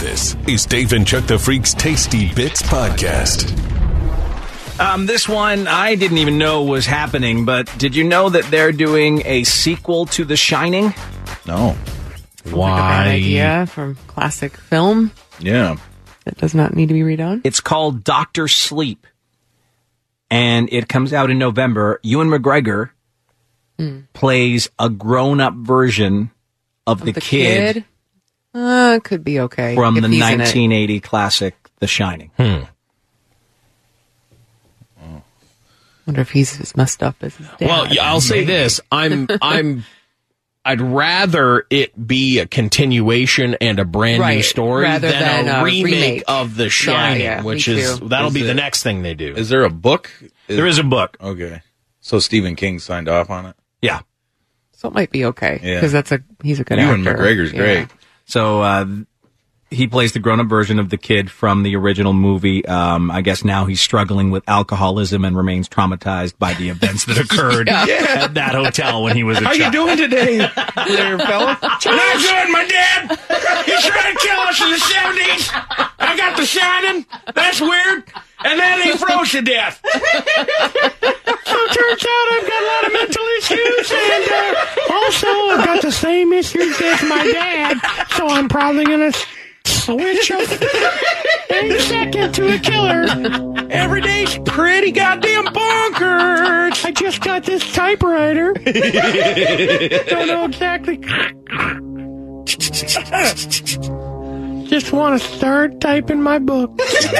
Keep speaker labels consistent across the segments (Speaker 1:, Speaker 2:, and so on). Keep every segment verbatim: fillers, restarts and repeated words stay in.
Speaker 1: This is Dave and Chuck the Freak's Tasty Bits podcast.
Speaker 2: Um, this one I didn't even know was happening, but did you know that they're doing a sequel to The Shining?
Speaker 3: No.
Speaker 4: Sounds like a bad idea from classic film.
Speaker 3: Yeah.
Speaker 4: That does not need to be redone.
Speaker 2: It's called Doctor Sleep, and it comes out in November. Ewan McGregor
Speaker 4: Mm.
Speaker 2: plays a grown-up version of,
Speaker 4: Of
Speaker 2: the,
Speaker 4: the
Speaker 2: kid,
Speaker 4: kid? Uh, could be okay.
Speaker 2: from
Speaker 4: if
Speaker 2: the
Speaker 4: he's in it.
Speaker 2: nineteen eighty classic The Shining.
Speaker 3: Hmm.
Speaker 4: Wonder if he's as messed up as his dad.
Speaker 5: Well, yeah, I'll say this: I'm, I'm, I'd rather it be a continuation and a brand new
Speaker 4: Right,
Speaker 5: story
Speaker 4: rather
Speaker 5: than,
Speaker 4: than
Speaker 5: a
Speaker 4: a
Speaker 5: remake,
Speaker 4: remake.
Speaker 5: of The Shining,
Speaker 4: yeah,
Speaker 5: which
Speaker 4: me
Speaker 5: is
Speaker 4: too.
Speaker 5: that'll
Speaker 3: Is
Speaker 5: be
Speaker 3: it-
Speaker 5: the next thing they do.
Speaker 3: Is there a book? Is,
Speaker 2: There is a book.
Speaker 3: Okay. So Stephen King signed off on it?
Speaker 2: Yeah.
Speaker 4: So it might be okay
Speaker 3: Yeah.
Speaker 4: because that's a he's a good
Speaker 3: Ewan
Speaker 4: actor.
Speaker 3: McGregor's
Speaker 4: Yeah.
Speaker 3: great.
Speaker 2: So uh, he plays the grown-up version of the kid from the original movie. Um, I guess now he's struggling with alcoholism and remains traumatized by the events that occurred
Speaker 4: Yeah.
Speaker 2: at that hotel when he was a
Speaker 3: How
Speaker 2: child.
Speaker 3: you doing today, there, fella?
Speaker 2: Not good, my dad. He tried to kill us in the seventies. I got The Shining. That's weird. And then he froze to death. So it turns out I've got a lot of mental issues, and uh, also I've got the same issues as my dad. So I'm probably gonna switch up any second to a killer. Every day's pretty goddamn bonkers. I just got this typewriter. Don't know exactly. Just want to start typing my book.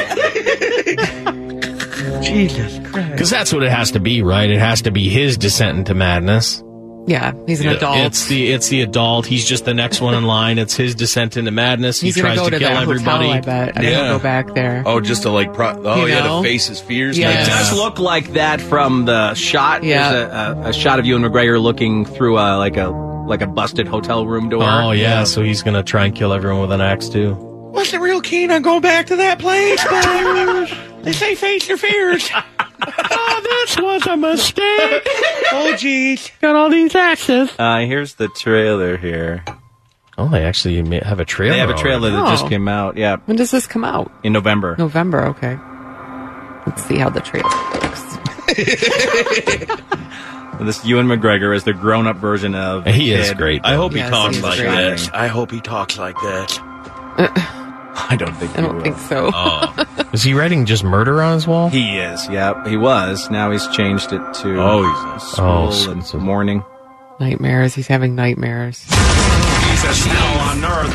Speaker 2: Jesus Christ.
Speaker 5: Because that's what it has to be, right? It has to be his descent into madness.
Speaker 4: Yeah, he's an adult.
Speaker 5: It's the it's the adult. He's just the next one in line. It's his descent into madness.
Speaker 4: he's
Speaker 5: he
Speaker 4: gonna
Speaker 5: tries
Speaker 4: go
Speaker 5: to
Speaker 4: to
Speaker 5: kill
Speaker 4: that
Speaker 5: everybody.
Speaker 4: hotel. I bet. I think
Speaker 3: Yeah.
Speaker 4: he'll go back there.
Speaker 3: Oh, just to like, pro- oh,
Speaker 4: You
Speaker 3: yeah,
Speaker 4: know?
Speaker 3: to face his fears.
Speaker 4: Yeah.
Speaker 2: It
Speaker 3: Like
Speaker 2: does
Speaker 3: that.
Speaker 2: look like that from the shot.
Speaker 4: Yeah.
Speaker 2: There's a, a, a shot of Ewan McGregor looking through a like a like a busted hotel room door.
Speaker 5: Oh yeah, so he's gonna try and kill everyone with an axe too.
Speaker 2: Wasn't real keen on going back to that place, but they say face your fears. Oh, this was a mistake. Oh, geez. Got all these axes. Uh, here's the trailer here.
Speaker 5: Oh, they actually may have a trailer.
Speaker 2: They have a trailer that
Speaker 4: Oh.
Speaker 2: just came out. Yeah,
Speaker 4: When does this come out?
Speaker 2: in November.
Speaker 4: November. Okay. Let's see how the trailer looks.
Speaker 2: This Ewan McGregor is the grown-up version of.
Speaker 5: He
Speaker 2: the
Speaker 5: is
Speaker 2: kid.
Speaker 5: great.
Speaker 3: I hope he
Speaker 4: Yes,
Speaker 3: talks
Speaker 4: he's
Speaker 3: like
Speaker 4: great.
Speaker 3: that. I hope he talks like that.
Speaker 2: I don't think.
Speaker 4: I
Speaker 2: he
Speaker 4: don't
Speaker 2: will.
Speaker 4: think so.
Speaker 3: Oh,
Speaker 5: Is he writing just murder on his wall?
Speaker 2: He is. Yeah, he was. Now he's changed it to.
Speaker 3: Oh, he's a-
Speaker 2: school
Speaker 5: Oh,
Speaker 2: and
Speaker 5: so-
Speaker 2: morning.
Speaker 4: Nightmares. He's having nightmares.
Speaker 2: Jesus, hell on earth.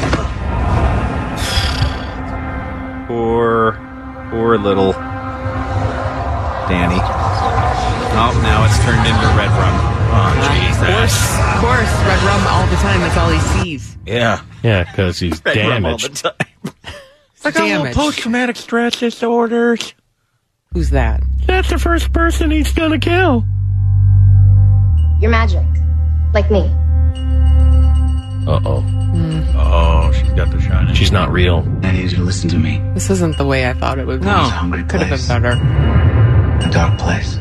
Speaker 2: Poor, poor little Danny. Oh, now it's turned into red rum. Oh,
Speaker 4: Of course,
Speaker 2: Jesus.
Speaker 4: of course, red rum all the time. That's all he sees.
Speaker 3: yeah.
Speaker 5: Yeah, because he's
Speaker 2: Red rum all the
Speaker 5: damaged.
Speaker 2: time.
Speaker 4: I got a little
Speaker 2: post-traumatic stress disorders.
Speaker 4: Who's that?
Speaker 2: That's the first person he's gonna kill.
Speaker 6: You're magic. Like me.
Speaker 5: Uh oh,
Speaker 3: Oh, she's got the shining.
Speaker 5: she's not real.
Speaker 7: I need you to listen to me.
Speaker 4: This isn't the way I thought it would be.
Speaker 2: No.
Speaker 7: It's a hungry
Speaker 4: Could have been
Speaker 7: place.
Speaker 4: better.
Speaker 7: A dark place.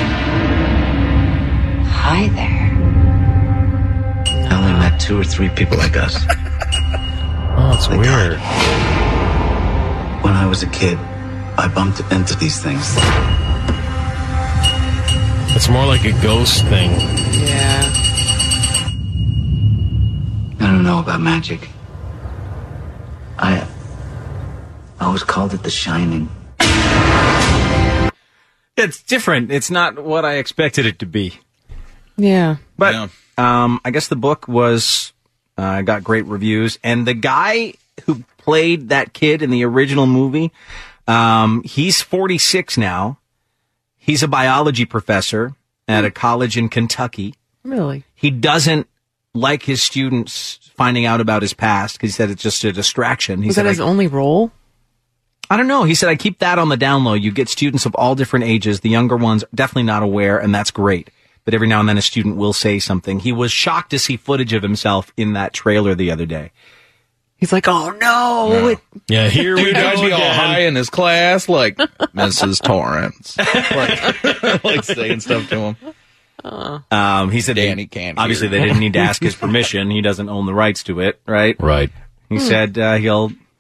Speaker 6: Hi there.
Speaker 7: I only met two or three people like us.
Speaker 5: Oh, it's weird.
Speaker 7: When I was a kid, I bumped into these things.
Speaker 5: It's more like a ghost thing.
Speaker 4: Yeah.
Speaker 7: I don't know about magic. I I always called it The Shining.
Speaker 2: It's different. It's not what I expected it to be.
Speaker 4: Yeah.
Speaker 2: But
Speaker 3: Yeah.
Speaker 2: um, I guess the book was uh, got great reviews, and the guy who played that kid in the original movie, um, he's forty-six now. He's a biology professor at a college in Kentucky.
Speaker 4: Really?
Speaker 2: He doesn't like his students finding out about his past because he said it's just a distraction. He
Speaker 4: Was
Speaker 2: said,
Speaker 4: that his
Speaker 2: I,
Speaker 4: only role?
Speaker 2: I don't know. He said, I keep that on the down low. You get students of all different ages. The younger ones are definitely not aware, and that's great. But every now and then a student will say something. He was shocked to see footage of himself in that trailer the other day.
Speaker 4: He's like, oh no. It,
Speaker 5: Yeah, here we
Speaker 3: Dude,
Speaker 5: go
Speaker 3: I'd be all
Speaker 5: again.
Speaker 3: high in his class, like Missus Torrance, like, like saying stuff to him.
Speaker 2: Um, he said,
Speaker 3: Danny
Speaker 2: he-
Speaker 3: can't
Speaker 2: obviously
Speaker 3: hear.
Speaker 2: they didn't need to ask his permission. He doesn't own the rights to it, right?
Speaker 5: Right.
Speaker 2: He said uh, he'll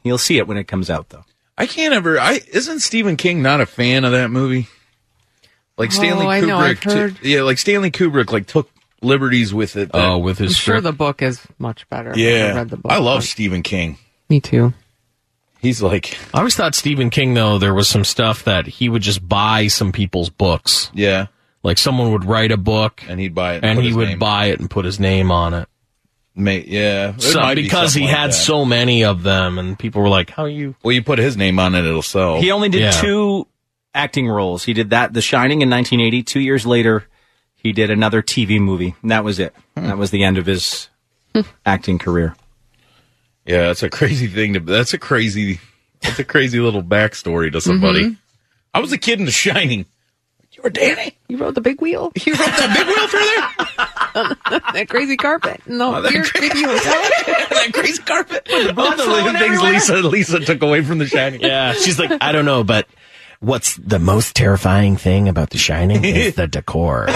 Speaker 8: You'll see it when it comes out, though.
Speaker 3: I can't ever. I isn't Stephen King not a fan of that movie? Like Stanley
Speaker 4: Oh, I
Speaker 3: Kubrick,
Speaker 4: know, I've heard-
Speaker 3: t- yeah, like Stanley Kubrick, like took liberties with it.
Speaker 5: Oh, with his
Speaker 4: I'm sure
Speaker 5: script.
Speaker 4: the book is much better. I've
Speaker 3: yeah,
Speaker 4: never read the book,
Speaker 3: I love
Speaker 4: but-
Speaker 3: Stephen King.
Speaker 4: Me too.
Speaker 3: He's like,
Speaker 5: I always thought Stephen King, though, there was some stuff that he would just buy some people's books.
Speaker 3: yeah,
Speaker 5: Like someone would write a book
Speaker 3: and he'd buy it,
Speaker 5: and
Speaker 3: put
Speaker 5: he
Speaker 3: his
Speaker 5: would
Speaker 3: name.
Speaker 5: buy it and put his name on it.
Speaker 3: May, yeah, there
Speaker 5: So,
Speaker 3: might be
Speaker 5: because he
Speaker 3: something like
Speaker 5: had
Speaker 3: that.
Speaker 5: so many of them, and people were like, "How you?"
Speaker 3: Well, you put his name on it, it'll sell.
Speaker 8: He only did
Speaker 5: Yeah.
Speaker 8: two acting roles. He did that, The Shining, in nineteen eighty. Two years later, he did another T V movie. And that was it.
Speaker 3: Hmm.
Speaker 8: That was the end of his acting career.
Speaker 3: Yeah, that's a crazy thing to. That's a crazy. That's a crazy little backstory to somebody.
Speaker 4: Mm-hmm.
Speaker 3: I was a kid in The Shining. You were Danny.
Speaker 4: You rode the big wheel?
Speaker 3: You rode that big wheel through there.
Speaker 4: That crazy carpet? No,
Speaker 3: Oh, that
Speaker 4: weird
Speaker 3: crazy-
Speaker 4: creepy hotel?
Speaker 3: that crazy carpet. All the things Lisa Lisa took away from The Shining.
Speaker 5: Yeah, she's like, I don't know, but what's the most terrifying thing about The Shining is the decor.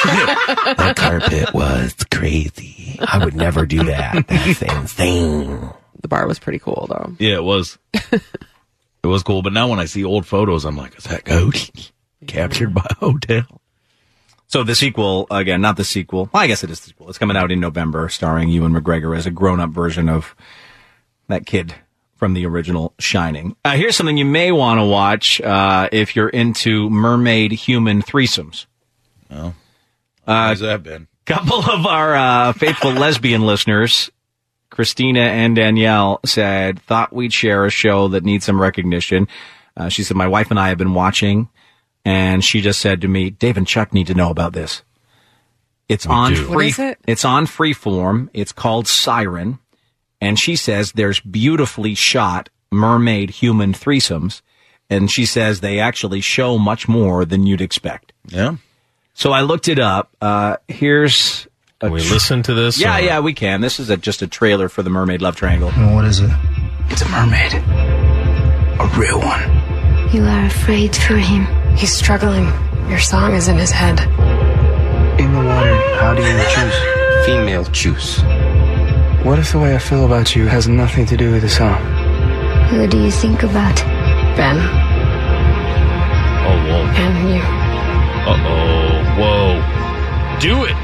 Speaker 5: That carpet was crazy. I would never do that. That's insane.
Speaker 4: The bar was pretty cool, though.
Speaker 3: Yeah, it was. It was cool, but now when I see old photos, I'm like, is that goat captured by a hotel?
Speaker 8: So the sequel, again, not the sequel. Well, I guess it is the sequel. It's coming out in November, starring Ewan McGregor as a grown-up version of that kid from the original Shining. Uh, here's something you may want to watch uh, if you're into mermaid-human threesomes.
Speaker 3: Oh, how's that been?
Speaker 8: Couple of our uh, faithful lesbian listeners, Christina and Danielle, said, thought we'd share a show that needs some recognition. Uh, she said, my wife and I have been watching, and she just said to me, Dave and Chuck need to know about this. It's on
Speaker 5: do.
Speaker 8: free.
Speaker 4: What is it?
Speaker 8: It's on Freeform. It's called Siren, and she says there's beautifully shot mermaid human threesomes, and she says they actually show much more than you'd expect.
Speaker 3: Yeah.
Speaker 8: So I looked it up. Uh, here's a
Speaker 5: Can we
Speaker 8: tr-
Speaker 5: listen to this?
Speaker 8: Yeah,
Speaker 5: or-
Speaker 8: yeah, we can. This is a, just a trailer for the Mermaid Love Triangle.
Speaker 7: And what is it? It's a mermaid. A real one.
Speaker 6: You are afraid for him.
Speaker 9: He's struggling. Your song is in his head.
Speaker 7: In the water, how do you choose?
Speaker 10: Female choose.
Speaker 7: What if the way I feel about you has nothing to do with the song?
Speaker 6: Who do you think about?
Speaker 9: Ben
Speaker 5: Oh, whoa.
Speaker 9: and you.
Speaker 5: Uh-oh. Whoa. Do it.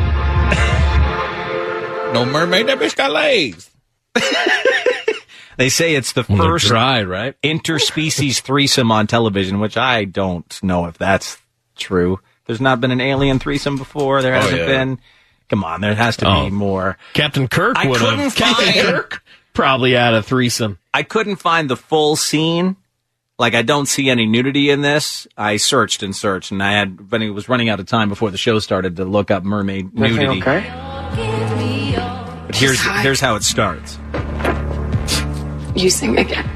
Speaker 3: No mermaid, that bitch got legs.
Speaker 8: They say it's the
Speaker 5: When they're
Speaker 8: first
Speaker 5: dry, right?
Speaker 8: interspecies threesome on television, which I don't know if that's true. There's not been an alien threesome before. There
Speaker 3: Oh,
Speaker 8: hasn't
Speaker 3: yeah.
Speaker 8: been. Come on, there has to
Speaker 5: Oh.
Speaker 8: be more.
Speaker 5: Captain Kirk
Speaker 8: I
Speaker 5: would
Speaker 8: couldn't
Speaker 5: have. Captain
Speaker 8: find-
Speaker 5: Kirk probably had a threesome.
Speaker 8: I couldn't find the full scene. Like, I don't see any nudity in this. I searched and searched, and I had, when it was running out of time before the show started to look up mermaid nudity.
Speaker 7: okay?
Speaker 8: But here's here's how it starts.
Speaker 9: You sing again.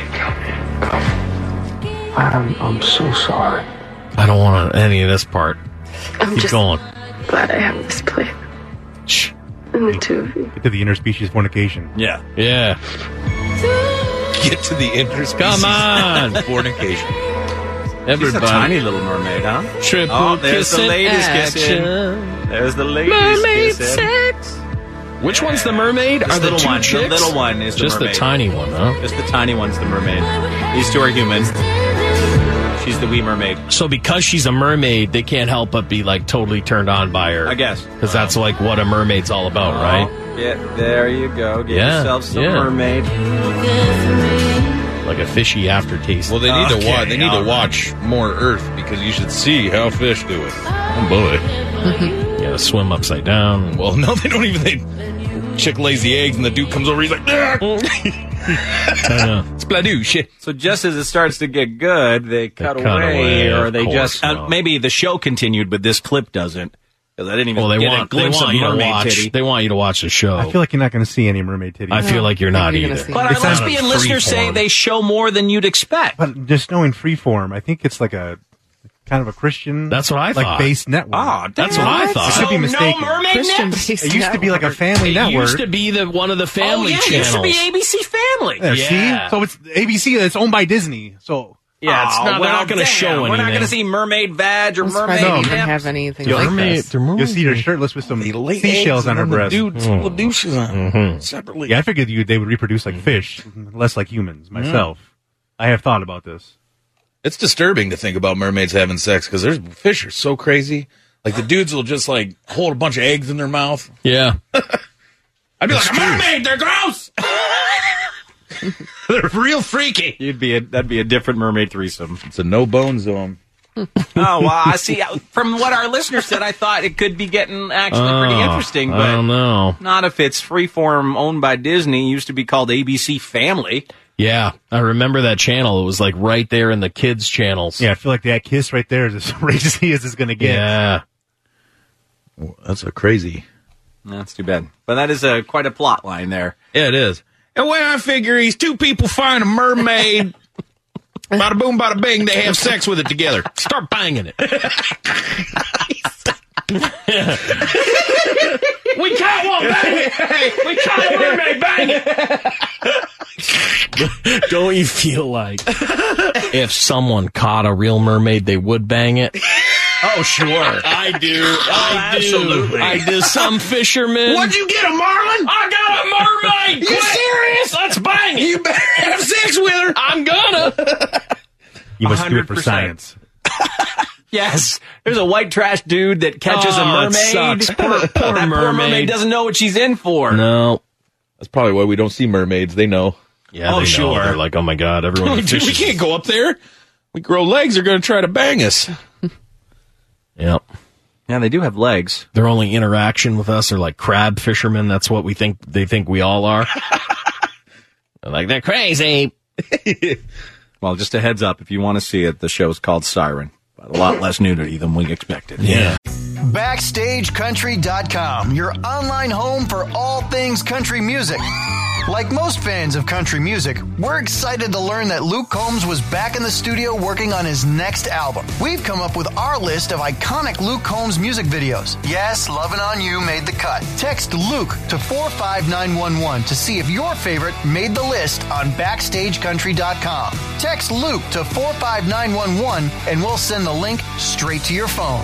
Speaker 7: I'm, I'm so sorry.
Speaker 5: I don't want any of this part.
Speaker 9: I'm
Speaker 5: Keep
Speaker 9: just
Speaker 5: going.
Speaker 9: glad I have this play.
Speaker 5: Shh.
Speaker 9: And the two of you.
Speaker 11: To the interspecies fornication.
Speaker 8: Yeah.
Speaker 5: Yeah.
Speaker 3: Get to the interspecies.
Speaker 5: Come on.
Speaker 3: Fornication.
Speaker 8: She's a
Speaker 5: Everybody.
Speaker 8: tiny little mermaid, huh?
Speaker 5: Triple
Speaker 8: Oh, there's the
Speaker 5: kissing
Speaker 8: ladies kissing.
Speaker 5: action.
Speaker 8: There's the ladies
Speaker 5: Mermaid
Speaker 8: kissing.
Speaker 5: sex. Which one's the mermaid?
Speaker 8: This
Speaker 5: Are the
Speaker 8: little
Speaker 5: two
Speaker 8: one.
Speaker 5: chicks?
Speaker 8: The little one is the
Speaker 5: Just
Speaker 8: mermaid.
Speaker 5: the tiny one, huh?
Speaker 8: Just the tiny one's the mermaid. These two are human. She's the wee mermaid.
Speaker 5: So because she's a mermaid, they can't help but be like totally turned on by her.
Speaker 8: I guess.
Speaker 5: Because that's like what a mermaid's all about, right?
Speaker 8: Oh, yeah, there you go. Get
Speaker 5: Yeah,
Speaker 8: yourself some
Speaker 5: yeah.
Speaker 8: mermaid.
Speaker 5: Like a fishy aftertaste.
Speaker 3: Well, they need to
Speaker 8: Okay,
Speaker 3: watch. They need
Speaker 8: all
Speaker 3: to watch more Earth because you should see how fish do it. Oh boy.
Speaker 5: You gotta swim upside down.
Speaker 3: Well, no, they don't even. They chick lays the eggs and the dude comes over. He's like, "Ah!"
Speaker 5: I know.
Speaker 3: Spladoosh.
Speaker 8: So just as it starts to get good, they cut,
Speaker 5: cut
Speaker 8: away,
Speaker 5: away,
Speaker 8: or
Speaker 5: of
Speaker 8: they
Speaker 5: course,
Speaker 8: just uh,
Speaker 5: no.
Speaker 8: maybe the show continued, but this clip doesn't. Because I didn't even
Speaker 5: Well, they
Speaker 8: get
Speaker 5: want
Speaker 8: a glimpse
Speaker 5: they want
Speaker 8: of
Speaker 5: you to
Speaker 8: mermaid
Speaker 5: watch.
Speaker 8: titty.
Speaker 5: They want you to watch the show.
Speaker 11: I feel like you're not going to see any mermaid titties.
Speaker 5: I feel like you're not
Speaker 4: you're gonna
Speaker 5: either.
Speaker 4: see
Speaker 8: But
Speaker 11: It's
Speaker 8: our
Speaker 11: not a
Speaker 8: lesbian
Speaker 5: free
Speaker 8: listeners say
Speaker 5: form.
Speaker 8: they show more than you'd expect.
Speaker 11: But just knowing Freeform, I think it's like a kind of a Christian.
Speaker 5: That's what I
Speaker 11: like
Speaker 5: thought.
Speaker 11: based network.
Speaker 8: Oh,
Speaker 5: That's what I thought.
Speaker 11: I could be
Speaker 8: So
Speaker 11: mistaken.
Speaker 8: no mermaid
Speaker 4: Christian
Speaker 8: necks?
Speaker 4: based
Speaker 11: It used to be like a
Speaker 4: network.
Speaker 11: family
Speaker 5: It
Speaker 11: network.
Speaker 5: used to be the one of the family
Speaker 8: oh, yeah,
Speaker 5: channels.
Speaker 8: it used to be A B C Family.
Speaker 11: There,
Speaker 5: Yeah.
Speaker 11: see? So it's A B C. It's owned by Disney. So
Speaker 5: Yeah, it's
Speaker 8: Oh,
Speaker 5: not,
Speaker 8: well,
Speaker 5: they're not going to
Speaker 8: damn.
Speaker 5: show anything.
Speaker 8: We're not going to see mermaid vag or
Speaker 4: I'm
Speaker 8: mermaid
Speaker 4: surprised they
Speaker 8: nips.
Speaker 4: even have anything
Speaker 5: Yeah,
Speaker 4: like
Speaker 5: mermaid-
Speaker 4: this.
Speaker 5: they're mermaids.
Speaker 11: You'll see her shirtless with some seashells on her breast.
Speaker 2: Dudes full of douches on
Speaker 5: Mm-hmm.
Speaker 2: separately.
Speaker 11: Yeah, I figured you they would reproduce like fish, less like humans. Myself, I have thought about this.
Speaker 3: It's disturbing to think about mermaids having sex because there's fish are so crazy. Like the dudes will just like hold a bunch of eggs in their mouth.
Speaker 5: Yeah.
Speaker 2: I'd be like, a mermaid, they're gross!
Speaker 3: They're real freaky.
Speaker 8: You'd be a, that'd be a different mermaid threesome.
Speaker 3: It's a no bone zone.
Speaker 8: Oh, well, I see. From what our listener said, I thought it could be getting actually pretty
Speaker 5: Oh,
Speaker 8: interesting,
Speaker 5: I
Speaker 8: but
Speaker 5: don't know.
Speaker 8: not if it's Freeform owned by Disney. It used to be called A B C Family.
Speaker 5: Yeah, I remember that channel. It was like right there in the kids' channels.
Speaker 11: Yeah, I feel like that kiss right there is as racy as it's going to get.
Speaker 5: Yeah.
Speaker 3: That's a crazy.
Speaker 8: That's too bad. But that is a quite a plot line there.
Speaker 3: Yeah, it is.
Speaker 2: And when I figure these two people find a mermaid, bada boom, bada bing, they have sex with it together.
Speaker 5: Start banging it.
Speaker 2: We caught one, bang it! We caught a mermaid, bang it!
Speaker 5: Don't you feel like if someone caught a real mermaid, they would bang it?
Speaker 8: Oh, sure.
Speaker 5: I do. I do.
Speaker 8: absolutely.
Speaker 5: I do. Some fishermen.
Speaker 2: What'd you get, a marlin?
Speaker 5: I got a mermaid.
Speaker 2: You serious?
Speaker 5: Let's bang it.
Speaker 2: You better have sex with her.
Speaker 5: I'm gonna.
Speaker 11: You must do it
Speaker 8: one hundred
Speaker 11: for
Speaker 8: percent.
Speaker 11: science.
Speaker 8: Yes. There's a white trash dude that catches
Speaker 5: Oh,
Speaker 8: a
Speaker 5: it
Speaker 8: mermaid.
Speaker 5: sucks. Poor- poor
Speaker 8: that poor mermaid
Speaker 5: mermaid.
Speaker 8: doesn't know what she's in for.
Speaker 5: No.
Speaker 3: That's probably why we don't see mermaids. They know.
Speaker 5: Yeah.
Speaker 8: Oh,
Speaker 5: they know.
Speaker 8: sure.
Speaker 5: They're like, oh my god, everyone.
Speaker 3: Dude, we
Speaker 5: fishes.
Speaker 3: can't go up there. We grow legs. They're going to try to bang us.
Speaker 5: Yep.
Speaker 8: Yeah, they do have legs.
Speaker 5: Their only interaction with us are like crab fishermen. That's what we think. They think we all are. They're like, they're crazy.
Speaker 8: Well, just a heads up, if you want to see it, the show's called Siren. But a lot less nudity than we expected.
Speaker 5: Yeah.
Speaker 10: Backstage Country dot com, your online home for all things country music. Like most fans of country music, we're excited to learn that Luke Combs was back in the studio working on his next album. We've come up with our list of iconic Luke Combs music videos. Yes, Lovin' On You made the cut. Text Luke to four five nine one one to see if your favorite made the list on Backstage Country dot com. Text Luke to four five nine one one and we'll send the link straight to your phone.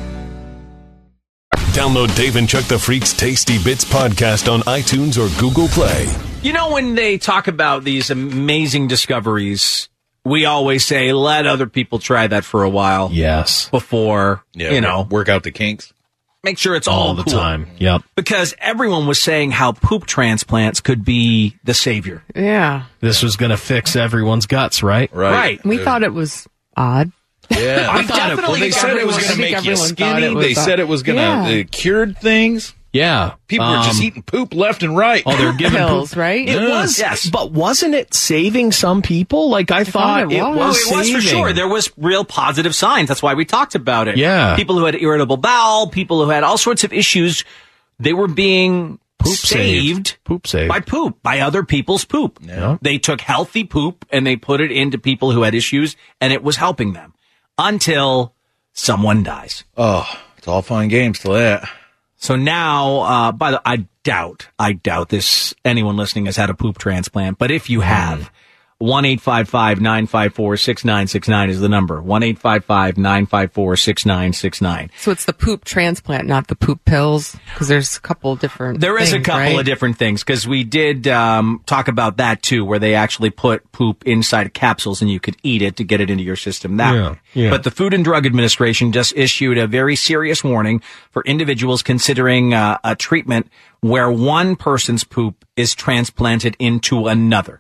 Speaker 1: Download Dave and Chuck the Freak's Tasty Bits podcast on iTunes or Google Play.
Speaker 8: You know, when they talk about these amazing discoveries, we always say, let other people try that for a while.
Speaker 5: Yes.
Speaker 8: Before,
Speaker 3: Yeah,
Speaker 8: you know,
Speaker 3: work out the kinks.
Speaker 8: make sure it's all,
Speaker 5: All the
Speaker 8: cool.
Speaker 5: time. Yep.
Speaker 8: Because everyone was saying how poop transplants could be the savior.
Speaker 4: Yeah.
Speaker 5: This was going to fix everyone's guts, right?
Speaker 3: Right.
Speaker 8: Right.
Speaker 4: We thought it was odd.
Speaker 3: Yeah.
Speaker 8: I thought it, well,
Speaker 3: They said it was going to
Speaker 4: I think
Speaker 3: make you
Speaker 4: everyone thought
Speaker 3: skinny.
Speaker 4: it was
Speaker 3: They
Speaker 4: that-
Speaker 3: said it was going to
Speaker 4: Yeah.
Speaker 3: uh, cured things.
Speaker 5: Yeah.
Speaker 3: People were just
Speaker 5: Um,
Speaker 3: eating poop left and right.
Speaker 5: Oh, they're giving
Speaker 4: Pills,
Speaker 5: poop.
Speaker 4: right?
Speaker 5: It was,
Speaker 8: Yes.
Speaker 5: but wasn't it saving some people? Like I, thought,
Speaker 4: it
Speaker 5: it
Speaker 4: was.
Speaker 5: was.
Speaker 8: Oh, it was for
Speaker 5: saving.
Speaker 8: sure. There was real positive signs. That's why we talked about it.
Speaker 5: Yeah.
Speaker 8: People who had irritable bowel, people who had all sorts of issues, they were being
Speaker 5: Poop
Speaker 8: saved,
Speaker 5: saved. Poop saved.
Speaker 8: by poop, by other people's poop.
Speaker 5: Yeah.
Speaker 8: They took healthy poop and they put it into people who had issues, and it was helping them until someone dies.
Speaker 3: Oh, it's all fun games till that.
Speaker 8: So now, uh, by the, I doubt, I doubt this, anyone listening has had a poop transplant, but if you have, one eight five five nine five four six nine six nine is the number. one eight five five nine five four six nine six nine.
Speaker 4: So it's the poop transplant, not the poop pills, because there's a couple different.
Speaker 8: There is a
Speaker 4: things,
Speaker 8: couple
Speaker 4: right?
Speaker 8: of different things, because we did um, talk about that too, where they actually put poop inside capsules and you could eat it to get it into your system that
Speaker 5: Yeah,
Speaker 8: way.
Speaker 5: yeah.
Speaker 8: But the Food and Drug Administration just issued a very serious warning for individuals considering uh, a treatment where one person's poop is transplanted into another.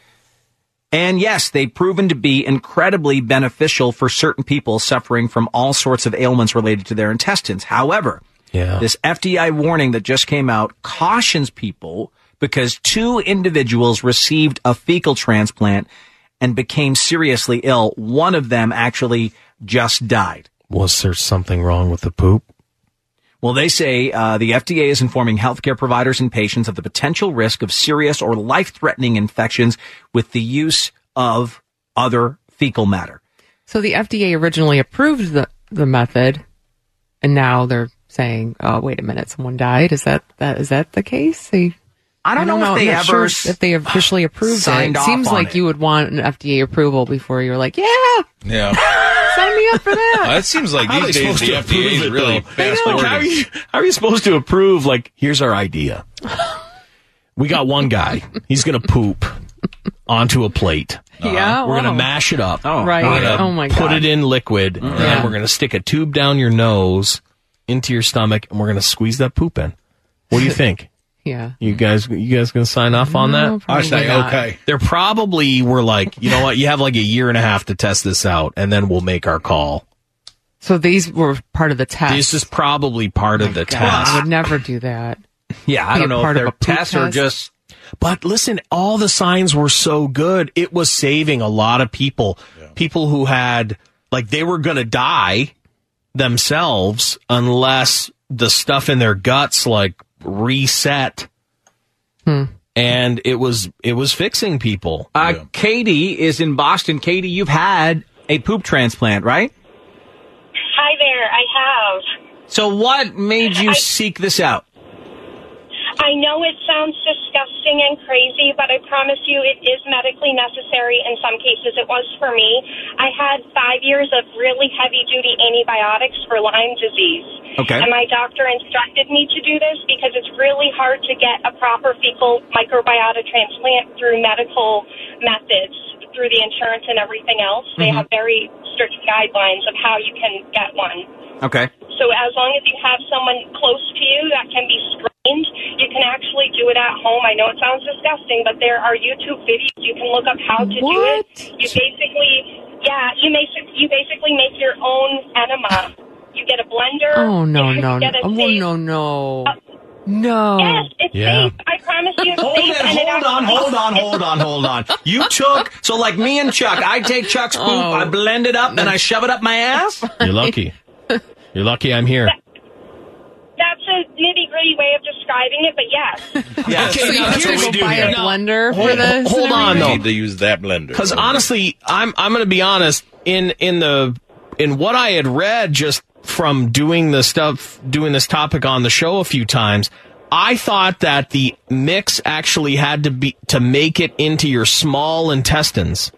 Speaker 8: And yes, they've proven to be incredibly beneficial for certain people suffering from all sorts of ailments related to their intestines. However,
Speaker 5: Yeah.
Speaker 8: this F D I warning that just came out cautions people because two individuals received a fecal transplant and became seriously ill. One of them actually just died.
Speaker 5: Was there something wrong with the poop?
Speaker 8: Well, they say uh, the F D A is informing healthcare providers and patients of the potential risk of serious or life-threatening infections with the use of other fecal matter.
Speaker 4: So the F D A originally approved the, the method, and now they're saying, "Oh, wait a minute, someone died." Is that that is that the case? They,
Speaker 8: I don't know if they
Speaker 4: I'm not
Speaker 8: ever
Speaker 4: sure if they officially approved it.
Speaker 8: signed
Speaker 4: It
Speaker 8: off
Speaker 4: seems
Speaker 8: on
Speaker 4: like
Speaker 8: it.
Speaker 4: you would want an F D A approval before you were like, yeah,
Speaker 3: Yeah.
Speaker 4: sign me up for that.
Speaker 3: Uh, it seems like
Speaker 5: How are
Speaker 3: these
Speaker 5: they
Speaker 3: days
Speaker 5: supposed
Speaker 3: the
Speaker 5: to
Speaker 3: F D A is
Speaker 5: approve it,
Speaker 3: really
Speaker 5: though?
Speaker 3: fast
Speaker 5: Like, how, are you, how are you supposed to approve, like, here's our idea. We got one guy. He's going to poop onto a plate.
Speaker 4: Yeah,
Speaker 5: We're going to
Speaker 4: wow.
Speaker 5: mash it up.
Speaker 8: Oh,
Speaker 4: Right.
Speaker 5: We're gonna
Speaker 4: Oh, my
Speaker 5: Put
Speaker 4: God.
Speaker 5: it in liquid. And then we're going to stick a tube down your nose into your stomach, and we're going to squeeze that poop in. What do you think?
Speaker 4: Yeah.
Speaker 5: You guys, you guys going to sign off on
Speaker 4: No,
Speaker 5: that?
Speaker 3: I say
Speaker 4: probably not.
Speaker 3: okay.
Speaker 5: There probably were like, you know what? You have like a year and a half to test this out, and then we'll make our call.
Speaker 4: So these were part of the test.
Speaker 5: This is probably part of the
Speaker 4: God, I
Speaker 5: test.
Speaker 4: would never do that.
Speaker 8: Yeah, I
Speaker 4: Be
Speaker 8: don't
Speaker 4: a
Speaker 8: know if
Speaker 4: part of
Speaker 8: they're
Speaker 4: a poop
Speaker 8: tests or
Speaker 4: test?
Speaker 8: just.
Speaker 5: But listen, all the signs were so good. It was saving a lot of people. People who had, like, they were going to die themselves unless the stuff in their guts, like, reset.
Speaker 4: Hmm.
Speaker 5: And it was, it was fixing people.
Speaker 8: Uh, Katie is in Boston. Katie, you've had a poop transplant, right?
Speaker 12: Hi there, I have.
Speaker 8: So what made you seek this out?
Speaker 12: I know it sounds disgusting and crazy, but I promise you it is medically necessary in some cases. It was for me. I had five years of really heavy-duty antibiotics for Lyme disease.
Speaker 8: Okay.
Speaker 12: And my doctor instructed me to do this because it's really hard to get a proper fecal microbiota transplant through medical methods, through the insurance and everything else. They
Speaker 8: Mhm.
Speaker 12: have very strict guidelines of how you can get one.
Speaker 8: Okay.
Speaker 12: So as long as you have someone close to you that can be screened, you can actually do it at home. I know it sounds disgusting, but there are YouTube videos. You can look up how to do it. You basically, yeah, you make you basically make your own enema. You get a blender.
Speaker 4: Oh, no,
Speaker 12: you
Speaker 4: no, no.
Speaker 12: get a
Speaker 4: Oh,
Speaker 12: safe-
Speaker 4: no, no. No.
Speaker 12: Yes, it's
Speaker 5: Yeah.
Speaker 12: safe. I promise you it's
Speaker 8: Hold
Speaker 12: safe.
Speaker 8: it,
Speaker 12: and it
Speaker 8: hold on,
Speaker 12: actually-
Speaker 8: hold on, hold on, hold on. You took, so like me and Chuck, I take Chuck's poop,
Speaker 4: Oh.
Speaker 8: I blend it up, and I shove it up my ass?
Speaker 5: You're lucky. You're lucky I'm here.
Speaker 12: That's a nitty-gritty way of describing it, but yes.
Speaker 8: Yeah.
Speaker 4: So you
Speaker 5: that's
Speaker 4: have to
Speaker 5: what we
Speaker 4: go
Speaker 5: do
Speaker 4: buy
Speaker 5: here.
Speaker 4: a
Speaker 5: No,
Speaker 4: blender for
Speaker 5: hold-
Speaker 4: this?
Speaker 5: hold
Speaker 4: and
Speaker 5: on,
Speaker 4: everything?
Speaker 5: though.
Speaker 3: Need to use that blender.
Speaker 5: Because honestly, I'm I'm going to be honest. In in the in what I had read just from doing the stuff, doing this topic on the show a few times, I thought that the mix actually had to be to make it into your small intestines.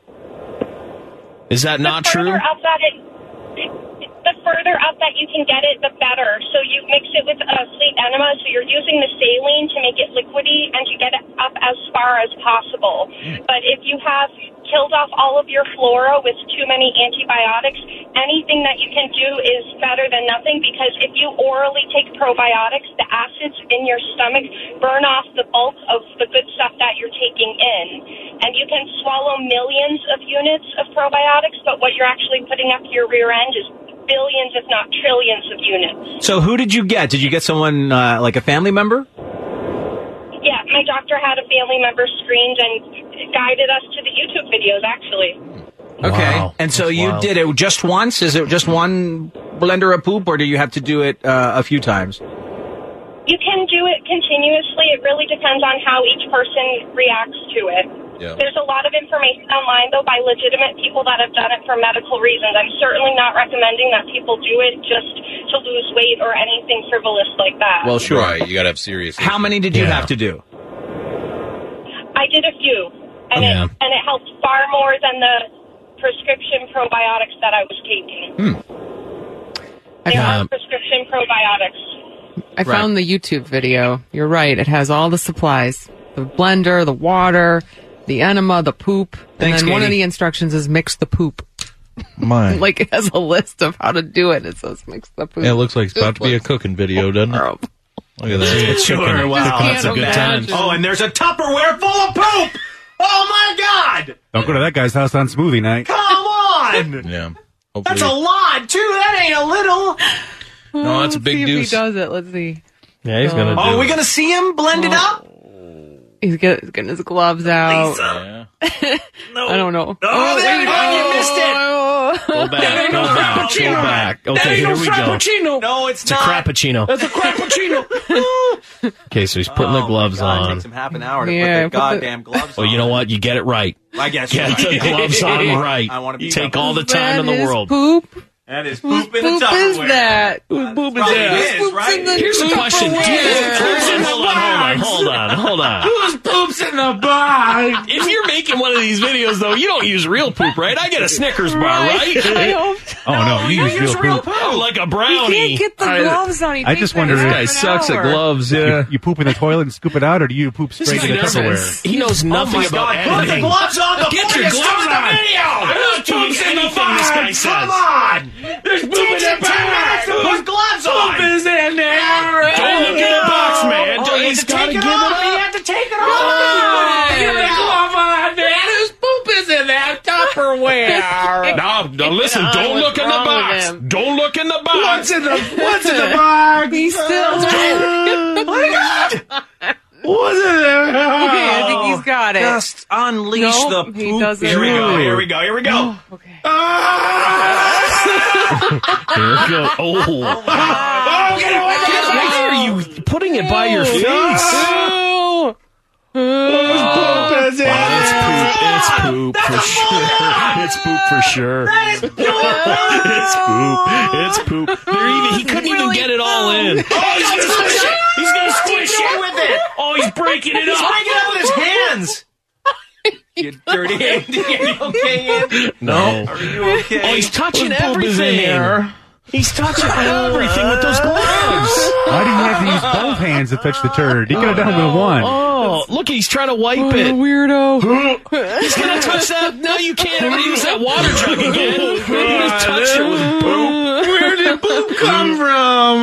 Speaker 5: Is that not
Speaker 12: the
Speaker 5: true?
Speaker 12: further up that it, the further up that you can get it, the better. So you mix it with a sleep enema, so you're using the saline to make it liquidy and to get it up as far as possible. But if you have killed off all of your flora with too many antibiotics, anything that you can do is better than nothing, because if you orally take probiotics, the acids in your stomach burn off the bulk of the good stuff that you're taking in. And you can swallow millions of units of probiotics, but what you're actually putting up your rear end is billions, if not trillions of units.
Speaker 8: So who did you get? Did you get someone, uh, like a family member?
Speaker 12: Yeah, my doctor had a family member screened and guided us to the YouTube videos, actually.
Speaker 8: Okay.
Speaker 5: Wow.
Speaker 8: And so
Speaker 5: That's
Speaker 8: you
Speaker 5: wild.
Speaker 8: did it just once? Is it just one blender of poop, or do you have to do it uh, a few times?
Speaker 12: You can do it continuously. It really depends on how each person reacts to it.
Speaker 3: Yeah.
Speaker 12: There's a lot of information online, though, by legitimate people that have done it for medical reasons. I'm certainly not recommending that people do it just to lose weight or anything frivolous like that.
Speaker 8: Well, sure.
Speaker 3: Right, you got to have serious.
Speaker 8: How
Speaker 3: issues.
Speaker 8: many did you
Speaker 5: Yeah.
Speaker 8: have to do?
Speaker 12: I did a few, and
Speaker 5: Yeah.
Speaker 12: it and it helped far more than the prescription probiotics that I was taking.
Speaker 4: I
Speaker 12: There
Speaker 4: found,
Speaker 12: are prescription probiotics.
Speaker 4: I found the YouTube video. You're right. It has all the supplies. The blender, the water, the enema, the poop.
Speaker 8: Thanks,
Speaker 4: and then one of
Speaker 8: Katie.
Speaker 4: the instructions is mix the poop.
Speaker 3: My.
Speaker 4: Like it has a list of how to do it. It says mix the poop.
Speaker 3: Yeah, it looks like it's about to be a cooking video, doesn't it?
Speaker 4: Horrible.
Speaker 3: Look at that.
Speaker 5: It's
Speaker 8: Sure,
Speaker 5: cooking.
Speaker 8: wow.
Speaker 5: That's a good time.
Speaker 4: imagine.
Speaker 8: Oh, and there's a Tupperware full of poop! Oh my God!
Speaker 11: Don't go to that guy's house on smoothie night.
Speaker 8: Come on!
Speaker 3: Yeah. Hopefully.
Speaker 8: That's a lot, too. That ain't a little.
Speaker 3: No, that's a
Speaker 4: Let's
Speaker 3: big
Speaker 4: see if
Speaker 3: deuce.
Speaker 4: he does it. Let's see.
Speaker 5: Yeah, he's gonna
Speaker 8: Oh,
Speaker 5: do
Speaker 8: are we
Speaker 5: it.
Speaker 8: going to see him blend it up?
Speaker 4: He's get- he's getting his gloves out.
Speaker 3: Yeah.
Speaker 4: I don't know.
Speaker 8: Oh, there you go. You missed it.
Speaker 4: it.
Speaker 5: Go back. Go back. Go back. Okay, here we go.
Speaker 8: No, it's,
Speaker 5: It's a
Speaker 8: not.
Speaker 5: crappuccino.
Speaker 8: It's a crappuccino.
Speaker 5: Okay, so he's putting the
Speaker 8: Oh,
Speaker 5: gloves
Speaker 8: my God,
Speaker 5: on.
Speaker 8: It takes him half an hour to
Speaker 4: Yeah,
Speaker 8: put the
Speaker 4: put the-
Speaker 8: goddamn gloves
Speaker 5: Well,
Speaker 8: on.
Speaker 5: you know what? You get it right.
Speaker 8: I guess
Speaker 5: Get
Speaker 8: you're
Speaker 5: the
Speaker 8: right.
Speaker 5: gloves on right.
Speaker 8: I want to be
Speaker 5: Take all the
Speaker 4: Is
Speaker 5: time
Speaker 4: that
Speaker 5: in the
Speaker 4: his
Speaker 5: world.
Speaker 4: Poop.
Speaker 8: That is poop in
Speaker 4: Whose
Speaker 8: the
Speaker 4: poop is
Speaker 8: Tupperware.
Speaker 4: that?
Speaker 3: Whose poop is
Speaker 8: Probably
Speaker 3: that?
Speaker 8: is, right?
Speaker 5: Here's a question. Do you, hold on, hold on, hold on, hold on.
Speaker 2: Whose poops in the box?
Speaker 5: If you're making one of these videos, though, you don't use real poop, right? I get a Snickers bar, right?
Speaker 4: I hope.
Speaker 11: Oh, no, you, use real poop.
Speaker 5: Oh, like a
Speaker 4: You
Speaker 5: brownie.
Speaker 4: can't get the gloves on. He
Speaker 11: I
Speaker 4: takes
Speaker 11: just
Speaker 4: like
Speaker 11: wonder-
Speaker 4: half
Speaker 11: This
Speaker 3: guy
Speaker 4: an
Speaker 3: sucks at
Speaker 4: hour.
Speaker 3: gloves,
Speaker 11: You,
Speaker 3: yeah.
Speaker 11: you poop in the toilet and scoop it out, or do you poop
Speaker 5: This
Speaker 11: straight
Speaker 5: guy
Speaker 11: in the
Speaker 5: doesn't.
Speaker 11: Tupperware?
Speaker 5: He knows nothing
Speaker 8: Oh, my
Speaker 5: about
Speaker 8: God. Put the
Speaker 5: anything.
Speaker 8: gloves on before
Speaker 5: Get your
Speaker 8: you
Speaker 5: gloves
Speaker 8: start the
Speaker 5: on.
Speaker 8: video.
Speaker 5: I'm not doing
Speaker 2: Poop's in the
Speaker 5: anything this guy
Speaker 2: box.
Speaker 5: says.
Speaker 2: Come on. There's poop in the box.
Speaker 8: Put gloves on.
Speaker 2: Poop is in there.
Speaker 5: Don't look in the box, man.
Speaker 8: Oh, you
Speaker 5: He's
Speaker 8: have to
Speaker 5: gotta
Speaker 8: take it
Speaker 5: give it
Speaker 8: off.
Speaker 5: up.
Speaker 8: You have to take it
Speaker 2: Oh,
Speaker 8: off.
Speaker 2: get the glove on, man. Whose poop is in that Tupperware?
Speaker 5: Now, now listen,
Speaker 4: on,
Speaker 5: don't
Speaker 4: what's
Speaker 5: look in the
Speaker 4: wrong with
Speaker 5: box.
Speaker 4: him?
Speaker 5: Don't look in the box.
Speaker 2: What's in the What's in the box?
Speaker 4: He's still.
Speaker 2: Oh my God! What's in there?
Speaker 4: Okay, I think he's got it.
Speaker 8: Just unleash
Speaker 4: Nope,
Speaker 8: the poop.
Speaker 4: he doesn't.
Speaker 8: Here we go. Here we go. Here we go.
Speaker 4: Okay.
Speaker 5: Here it goes. Oh.
Speaker 2: Oh, get away from the box!
Speaker 5: Why are you putting it by your face?
Speaker 4: Oh.
Speaker 2: Whose poop is in
Speaker 5: Oh, it's
Speaker 2: there?
Speaker 5: poop. It's poop for sure. It's poop for sure. It's poop. It's poop. They're even, he couldn't even get it all in.
Speaker 8: Oh, he's gonna squish it. He's gonna squish it with it.
Speaker 5: Oh, he's breaking it
Speaker 8: He's
Speaker 5: up.
Speaker 8: breaking it up with his hands. You dirty Andy. Are you okay, Andy?
Speaker 5: No.
Speaker 8: Are you okay?
Speaker 5: Oh, he's touching
Speaker 3: Whose poop is in
Speaker 5: everything.
Speaker 3: there?
Speaker 5: He's touching everything with those gloves.
Speaker 11: Why do you have to use both hands to touch the turd? He could have done it with one.
Speaker 5: Oh, look, he's trying to wipe
Speaker 4: Oh,
Speaker 5: it.
Speaker 4: weirdo.
Speaker 5: He's gonna touch that. No, you can't ever use that water jug again. He's gonna touch it with poop.
Speaker 2: Where did poop come from?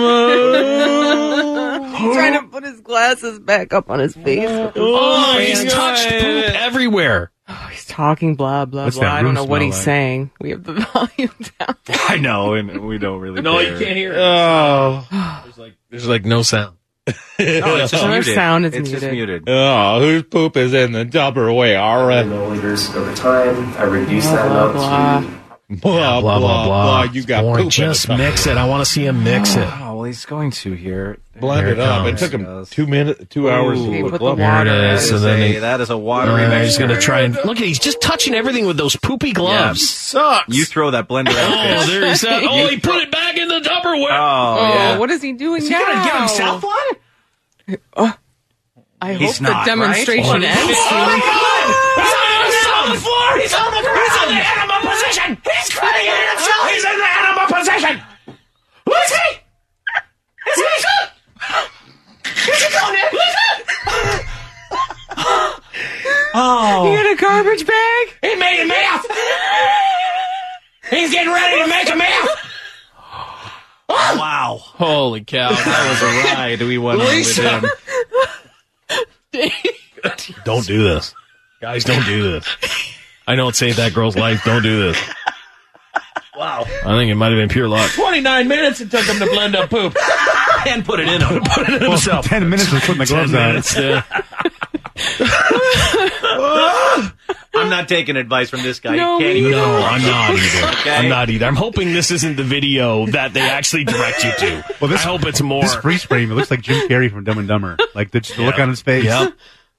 Speaker 4: He's trying to put his glasses back up on his face.
Speaker 5: Oh, he's touched poop everywhere.
Speaker 4: Oh, he's talking blah, blah,
Speaker 11: What's
Speaker 4: blah.
Speaker 11: that
Speaker 4: I don't
Speaker 11: room
Speaker 4: know what
Speaker 11: smell
Speaker 4: he's
Speaker 11: like?
Speaker 4: saying. We have the volume down.
Speaker 8: I know, and we don't really.
Speaker 3: No,
Speaker 8: care.
Speaker 3: you can't hear it. Oh. There's like, there's like no sound.
Speaker 8: No, it's just
Speaker 4: Our
Speaker 8: muted.
Speaker 4: sound is
Speaker 8: it's
Speaker 4: muted.
Speaker 8: just muted.
Speaker 3: Oh, whose poop is in the Tupperware?
Speaker 13: Milliliters over time. I reduced
Speaker 4: Blah,
Speaker 13: that
Speaker 4: blah,
Speaker 13: amount
Speaker 4: blah.
Speaker 13: to
Speaker 3: Blah, blah, blah, blah. You got
Speaker 5: Or
Speaker 3: poop in
Speaker 5: just
Speaker 3: the
Speaker 5: mix it. I want to see him mix it.
Speaker 8: Oh, well, he's going to here.
Speaker 3: Blend
Speaker 5: Here
Speaker 3: it
Speaker 5: it
Speaker 3: up. It
Speaker 5: comes.
Speaker 3: took him two minutes, two hours
Speaker 8: Ooh.
Speaker 3: to
Speaker 4: Put
Speaker 3: put
Speaker 4: the
Speaker 3: glove
Speaker 5: There
Speaker 4: water
Speaker 5: it
Speaker 8: That
Speaker 5: is.
Speaker 8: is,
Speaker 5: So then
Speaker 8: a,
Speaker 5: he,
Speaker 8: that is a watery
Speaker 5: uh,
Speaker 8: mixture.
Speaker 5: he's going to try and look. He's just touching everything with those poopy gloves.
Speaker 3: Sucks.
Speaker 8: You throw that blender out.
Speaker 5: Oh,
Speaker 8: bitch.
Speaker 5: there he's at. Oh, he put it back in the Tupperware.
Speaker 8: Oh,
Speaker 4: Oh,
Speaker 8: yeah.
Speaker 4: what is he doing
Speaker 8: Is he
Speaker 4: now?
Speaker 8: gonna get himself one?
Speaker 4: I hope
Speaker 8: He's
Speaker 4: the
Speaker 8: not,
Speaker 4: demonstration
Speaker 8: right?
Speaker 4: ends
Speaker 8: Oh,
Speaker 4: soon.
Speaker 8: my God! He's on, he's on the floor! He's on the ground! He's in the animal position! He's crying in himself! He's in the animal position! Who is he? Is he? Is he going in? Oh.
Speaker 4: He had a garbage bag?
Speaker 2: He made a mouth. He's getting ready to make a mouth.
Speaker 8: Wow.
Speaker 5: Holy cow!
Speaker 8: That was a ride we went on with him.
Speaker 5: Don't do this, guys. Don't do this. I know it saved that girl's life. Don't do this.
Speaker 8: Wow.
Speaker 5: I think it might have been pure luck.
Speaker 2: twenty-nine minutes it took him to blend up poop.
Speaker 8: And put it in him.
Speaker 5: Put it in
Speaker 11: Well,
Speaker 5: himself.
Speaker 11: ten minutes of putting the gloves
Speaker 5: Ten
Speaker 11: on.
Speaker 5: minutes, yeah.
Speaker 8: I'm not taking advice from this guy.
Speaker 4: No,
Speaker 8: He can't even.
Speaker 5: No, I'm not either.
Speaker 8: Okay.
Speaker 5: I'm not either. I'm hoping this isn't the video that they actually direct you to.
Speaker 11: Well, this-
Speaker 5: I hope it's more.
Speaker 11: This freeze frame, it looks like Jim Carrey from Dumb and Dumber. Like the, the look on his face.
Speaker 5: Yep.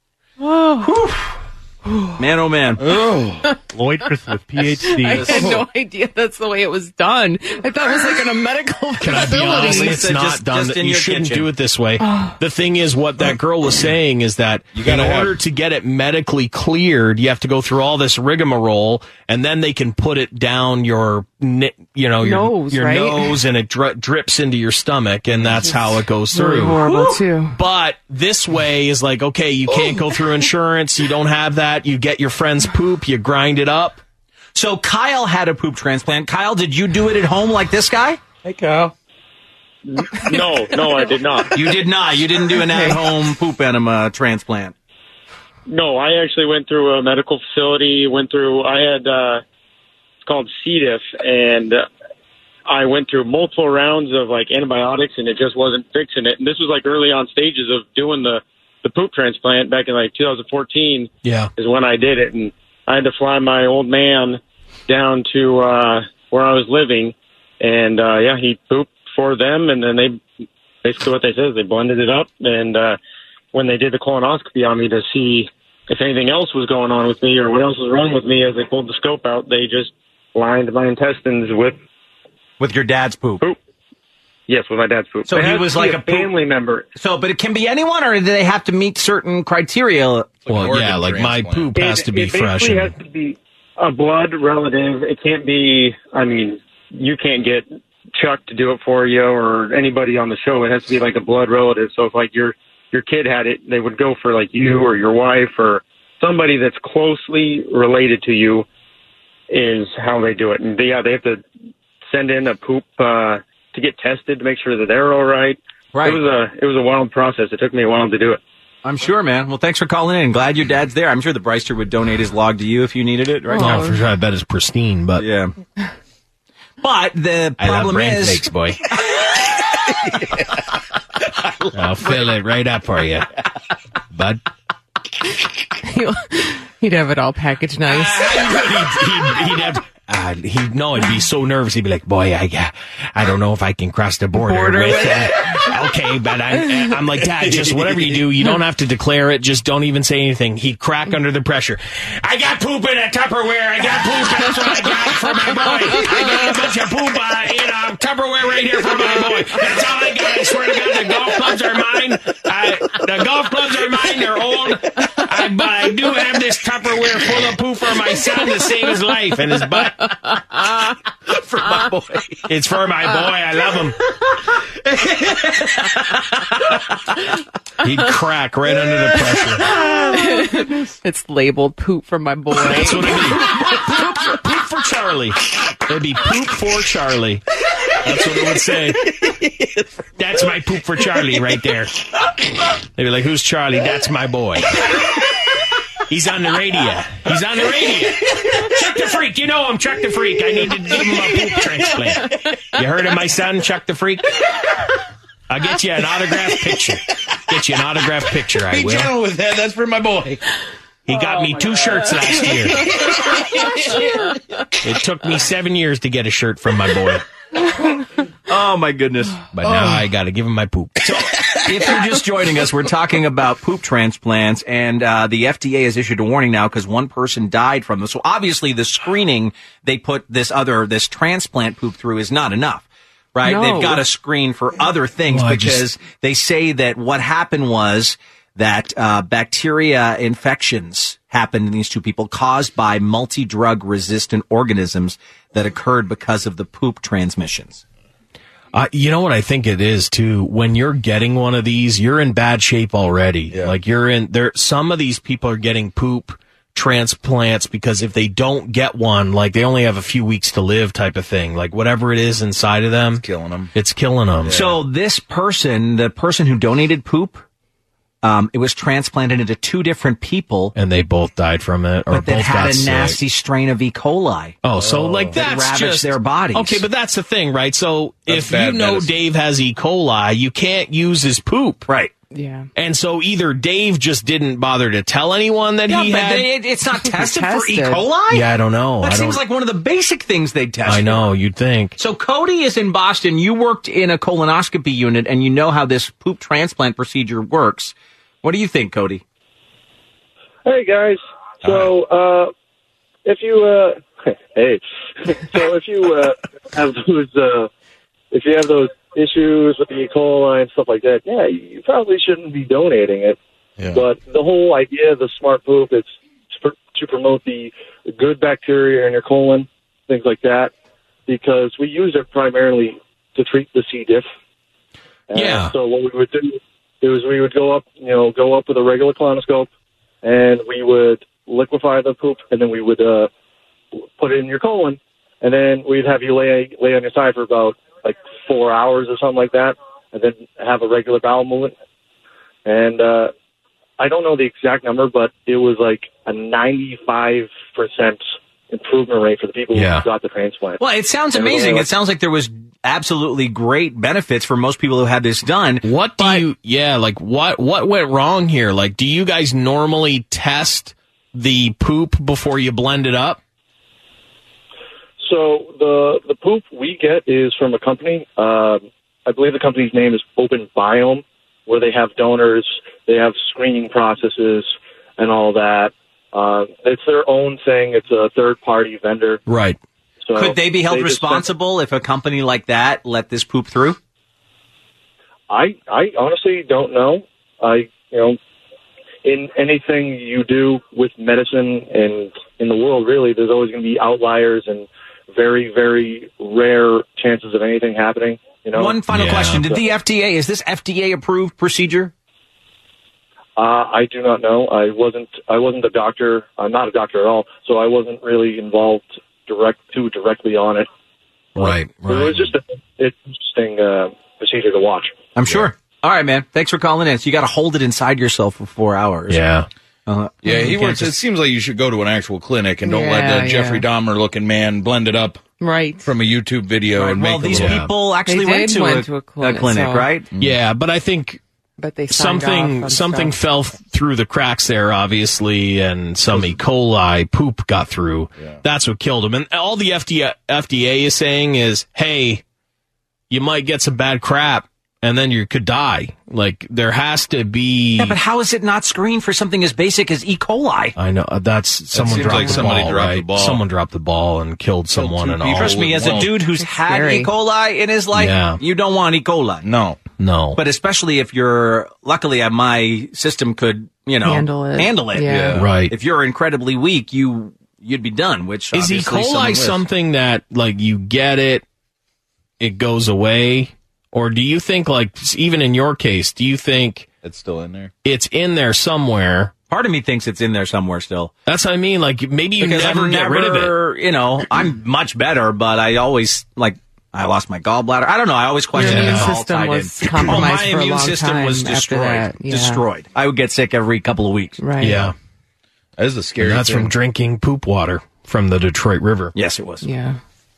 Speaker 8: Man, oh man.
Speaker 11: Lloyd Chris with P H D.
Speaker 4: I had no idea that's the way it was done. I thought it was like in a medical
Speaker 5: Can I be honest?
Speaker 4: facility.
Speaker 5: It's
Speaker 8: Lisa,
Speaker 5: not
Speaker 8: just-
Speaker 5: done.
Speaker 8: just
Speaker 5: that
Speaker 8: in
Speaker 5: you
Speaker 8: your
Speaker 5: shouldn't
Speaker 8: kitchen.
Speaker 5: do it this way. The thing is, what that girl was saying is that in
Speaker 3: gotta
Speaker 5: order
Speaker 3: have-
Speaker 5: to get it medically cleared, you have to go through all this rigmarole, and then they can put it down your, ni- you know, your
Speaker 4: Nose,
Speaker 5: your
Speaker 4: right?
Speaker 5: nose, and it dri- drips into your stomach, and that's how it goes
Speaker 4: Really
Speaker 5: through.
Speaker 4: horrible too.
Speaker 5: But this way is like, okay, you can't go through insurance. You don't have that. You get your friend's poop. You grind it up.
Speaker 8: So Kyle had a poop transplant. Kyle, did you do it at home like this guy?
Speaker 3: Hey, Kyle.
Speaker 14: No, no, I did not.
Speaker 8: You did not. You didn't do an at-home poop enema transplant.
Speaker 14: No, I actually went through a medical facility, went through, I had, uh, it's called C. diff, and uh, I went through multiple rounds of, like, antibiotics, and it just wasn't fixing it. And this was, like, early on stages of doing the, the poop transplant back in, like, two thousand fourteen
Speaker 5: Yeah.
Speaker 14: is when I did it. And I had to fly my old man down to uh, where I was living, and, uh, yeah, he pooped for them, and then they, basically what they said is they blended it up, and uh, when they did the colonoscopy on me to see if anything else was going on with me or what else was wrong with me as they pulled the scope out, they just lined my intestines with
Speaker 8: With your dad's poop.
Speaker 14: Poop. Yes, with my dad's poop.
Speaker 8: So
Speaker 14: It
Speaker 8: he
Speaker 14: has
Speaker 8: was
Speaker 14: to
Speaker 8: like
Speaker 14: be
Speaker 8: a
Speaker 14: a family member.
Speaker 8: So, but it can be anyone, or do they have to meet certain criteria?
Speaker 3: Well, yeah, like my poop has
Speaker 14: It-
Speaker 3: to be
Speaker 14: it
Speaker 3: fresh.
Speaker 14: basically
Speaker 3: and-
Speaker 14: has to be a blood relative. It can't be, I mean, you can't get Chuck to do it for you or anybody on the show. It has to be like a blood relative. So if like your your kid had it, they would go for like you or your wife or somebody that's closely related to you is how they do it. And they, yeah, they have to send in a poop uh, to get tested to make sure that they're all right.
Speaker 8: Right.
Speaker 14: It was a it was a wild process. It took me a while to do it.
Speaker 8: I'm sure, man. Well, thanks for calling in. Glad your dad's there. I'm sure the Bryster would donate his log to you if you needed it, right?
Speaker 5: Oh, for sure. I bet it's pristine, but
Speaker 8: yeah. But the
Speaker 5: I love
Speaker 8: problem
Speaker 5: brain
Speaker 8: is,
Speaker 5: flakes, boy. I'll fill it right up for you, bud.
Speaker 4: He'd have it all packaged nice.
Speaker 5: he'd, he'd, he'd have. Uh, he'd know. He'd be so nervous. He'd be like, "Boy, I, I don't know if I can cross the border,
Speaker 4: Border
Speaker 5: with
Speaker 4: with
Speaker 5: uh, okay." But I'm, I'm like, Dad, just whatever you do, you don't have to declare it. Just don't even say anything. He'd crack under the pressure. I got poop in a Tupperware. I got poop. That's what I got for my boy. I got a bunch of poop uh, in a Tupperware right here for my boy. That's all I got. I swear to God, the golf clubs are mine. I, the golf clubs are mine. They're old. I, but I do have this Tupperware full of poop for my son to save his life and his butt.
Speaker 8: for my boy.
Speaker 5: It's for my boy. I love him. He'd crack right under the pressure.
Speaker 4: It's labeled poop for my boy.
Speaker 5: That's what it'd be. Poop, poop for Charlie. It'd be poop for Charlie. That's what it would say. That's my poop for Charlie right there. They'd be like, who's Charlie? That's my boy. He's on the radio. He's on the radio. Chuck the Freak. You know him, Chuck the Freak. I need to give him a poop transplant. You heard of my son, Chuck the Freak? I'll get you an autographed picture. Get you an autographed picture, I
Speaker 3: Be
Speaker 5: will.
Speaker 3: gentle with that. That's for my boy.
Speaker 5: He got
Speaker 3: Oh,
Speaker 5: me
Speaker 3: my
Speaker 5: two
Speaker 3: God.
Speaker 5: shirts last year. It took me seven years to get a shirt from my boy.
Speaker 8: Oh, my goodness.
Speaker 5: But now
Speaker 8: Oh.
Speaker 5: I got to give him my poop.
Speaker 8: If you're just joining us, we're talking about poop transplants, and uh, the F D A has issued a warning now because one person died from this. So obviously, the screening they put this other this transplant poop through is not enough, right?
Speaker 4: No.
Speaker 8: They've got to screen for other things
Speaker 5: Well, I
Speaker 8: because
Speaker 5: just-
Speaker 8: they say that what happened was that uh, bacteria infections happened in these two people caused by multi-drug resistant organisms that occurred because of the poop transmissions.
Speaker 5: Uh, you know what I think it is too? When you're getting one of these, you're in bad shape already. Like you're in there. Some of these people are getting poop transplants because if they don't get one, like they only have a few weeks to live type of thing. Like whatever it is inside of them, it's
Speaker 3: killing them.
Speaker 5: It's killing them.
Speaker 8: So this person, the person who donated poop, um, it was transplanted into two different people,
Speaker 5: and they both died from it, or
Speaker 8: but that
Speaker 5: both
Speaker 8: had
Speaker 5: got
Speaker 8: a
Speaker 5: sick.
Speaker 8: nasty strain of E. coli.
Speaker 5: Oh, so like
Speaker 8: that
Speaker 5: that's
Speaker 8: ravaged
Speaker 5: just
Speaker 8: their bodies.
Speaker 5: Okay, but that's the thing, right? So
Speaker 3: That's
Speaker 5: if
Speaker 3: bad
Speaker 5: you know
Speaker 3: medicine.
Speaker 5: Dave has E. coli, you can't use his poop,
Speaker 8: right?
Speaker 4: Yeah.
Speaker 5: And so either Dave just didn't bother to tell anyone that
Speaker 8: Yeah,
Speaker 5: he
Speaker 8: but
Speaker 5: had.
Speaker 8: they, it- it's not tested for E.
Speaker 4: Tested.
Speaker 8: coli.
Speaker 5: Yeah, I don't know.
Speaker 8: That
Speaker 5: I
Speaker 8: seems
Speaker 5: don't-
Speaker 8: like one of the basic things they test.
Speaker 5: I know.
Speaker 8: for.
Speaker 5: You'd think.
Speaker 8: So Cody is in Boston. You worked in a colonoscopy unit, and you know how this poop transplant procedure works. What do you think, Cody?
Speaker 15: Hey guys, so uh, if you uh, hey, so if you uh, have those uh, if you have those issues with the E. coli and stuff like that, yeah, you probably shouldn't be donating it.
Speaker 3: Yeah.
Speaker 15: But the whole idea of the smart poop is to, to promote the good bacteria in your colon, things like that, because we use it primarily to treat the C. diff. And
Speaker 5: Yeah.
Speaker 15: So what we would do is we would go up, you know, go up with a regular colonoscope, and we would liquefy the poop, and then we would uh, put it in your colon, and then we'd have you lay lay on your side for about like four hours or something like that, and then have a regular bowel movement. And uh, I don't know the exact number, but it was like a ninety-five percent improvement rate for the people
Speaker 8: Yeah.
Speaker 15: who got the transplant.
Speaker 8: Well, it sounds
Speaker 15: And
Speaker 8: amazing.
Speaker 15: like-
Speaker 8: It sounds like there was absolutely great benefits for most people who had this done.
Speaker 5: What do you? Yeah, like what? What went wrong here? Like, do you guys normally test the poop before you blend it up?
Speaker 15: So the the poop we get is from a company. Um, I believe the company's name is Open Biome, where they have donors, they have screening processes, and all that. Uh, it's their own thing. It's a third party vendor.
Speaker 5: Right.
Speaker 15: So
Speaker 8: Could they be held
Speaker 15: just sent-
Speaker 8: responsible if a company like that let this poop through?
Speaker 15: I I honestly don't know. I you know, in anything you do with medicine and in the world, really, there's always going to be outliers and very very rare chances of anything happening. You know.
Speaker 8: One final
Speaker 15: Yeah.
Speaker 8: question: Did the F D A is this F D A approved procedure?
Speaker 15: Uh, I do not know. I wasn't. I wasn't a doctor. I'm not a doctor at all, so I wasn't really involved direct too directly on it.
Speaker 5: Right.
Speaker 15: It was just an interesting uh, procedure to watch.
Speaker 8: I'm sure. All right, man. Thanks for calling in. So you got to hold it inside yourself for four hours.
Speaker 5: Yeah.
Speaker 8: Uh,
Speaker 3: Yeah, he
Speaker 8: you
Speaker 3: works.
Speaker 8: can't
Speaker 3: It seems like you should go to an actual clinic and don't
Speaker 4: Yeah,
Speaker 3: let the
Speaker 4: yeah.
Speaker 3: Jeffrey Dahmer looking man blend it up
Speaker 4: right
Speaker 3: from a YouTube video
Speaker 8: Right,
Speaker 3: and
Speaker 8: well,
Speaker 3: make a
Speaker 8: these
Speaker 3: little-
Speaker 8: people actually
Speaker 4: They
Speaker 8: went
Speaker 4: did
Speaker 8: to,
Speaker 4: went
Speaker 8: a,
Speaker 4: to a
Speaker 8: a
Speaker 4: clinic,
Speaker 8: clinic,
Speaker 4: so-
Speaker 8: right?
Speaker 5: Yeah, but I think
Speaker 4: But they signed off
Speaker 5: something
Speaker 4: on
Speaker 5: something
Speaker 4: stuff.
Speaker 5: fell f- through the cracks there, obviously, and some E. coli poop got through. That's what killed him. And all the F D A, F D A is saying is, hey, you might get some bad crap, and then you could die. Like, there has to be...
Speaker 8: Yeah, but how is it not screened for something as basic as E. coli?
Speaker 5: I know, uh, that's... Someone
Speaker 3: seems
Speaker 5: dropped
Speaker 3: like
Speaker 5: the
Speaker 3: somebody
Speaker 5: ball,
Speaker 3: dropped the
Speaker 5: right?
Speaker 3: ball.
Speaker 5: Someone dropped the ball and killed someone
Speaker 3: two
Speaker 5: and
Speaker 3: people.
Speaker 5: all.
Speaker 8: Trust me, as a
Speaker 3: Whoa.
Speaker 8: dude who's had
Speaker 4: scary.
Speaker 8: E. coli in his life,
Speaker 5: Yeah.
Speaker 8: you don't want E. coli.
Speaker 3: No.
Speaker 5: No.
Speaker 8: But especially if you're, luckily uh, my system could, you know,
Speaker 4: Handle it.
Speaker 8: handle it.
Speaker 4: Yeah.
Speaker 5: Right.
Speaker 8: If you're incredibly weak, you, you'd be done, which
Speaker 5: Is E.
Speaker 8: obviously someone
Speaker 5: coli
Speaker 8: with.
Speaker 5: something that, like, you get it, it goes away? Or do you think, like, even in your case, do you think
Speaker 3: It's still in there.
Speaker 5: it's in there somewhere?
Speaker 8: Part of me thinks it's in there somewhere still.
Speaker 5: That's what I mean. Like, maybe you
Speaker 8: Because
Speaker 5: never
Speaker 8: I'm
Speaker 5: get rid of it.
Speaker 8: never, you know, I'm much better, but I always, like, I lost my gallbladder. I don't know. I always question
Speaker 4: Your
Speaker 8: if
Speaker 4: immune
Speaker 8: it's all
Speaker 4: system
Speaker 8: tied
Speaker 4: was
Speaker 8: in.
Speaker 4: compromised
Speaker 8: Oh, my
Speaker 4: for a
Speaker 8: immune
Speaker 4: long
Speaker 8: system was
Speaker 4: time after
Speaker 8: destroyed.
Speaker 4: that, yeah.
Speaker 8: Destroyed. I would get sick every couple of weeks.
Speaker 4: Right.
Speaker 5: Yeah.
Speaker 3: That is a scary
Speaker 5: And that's
Speaker 3: thing.
Speaker 5: from drinking poop water from the Detroit River.
Speaker 8: Yes, it was.
Speaker 4: Yeah.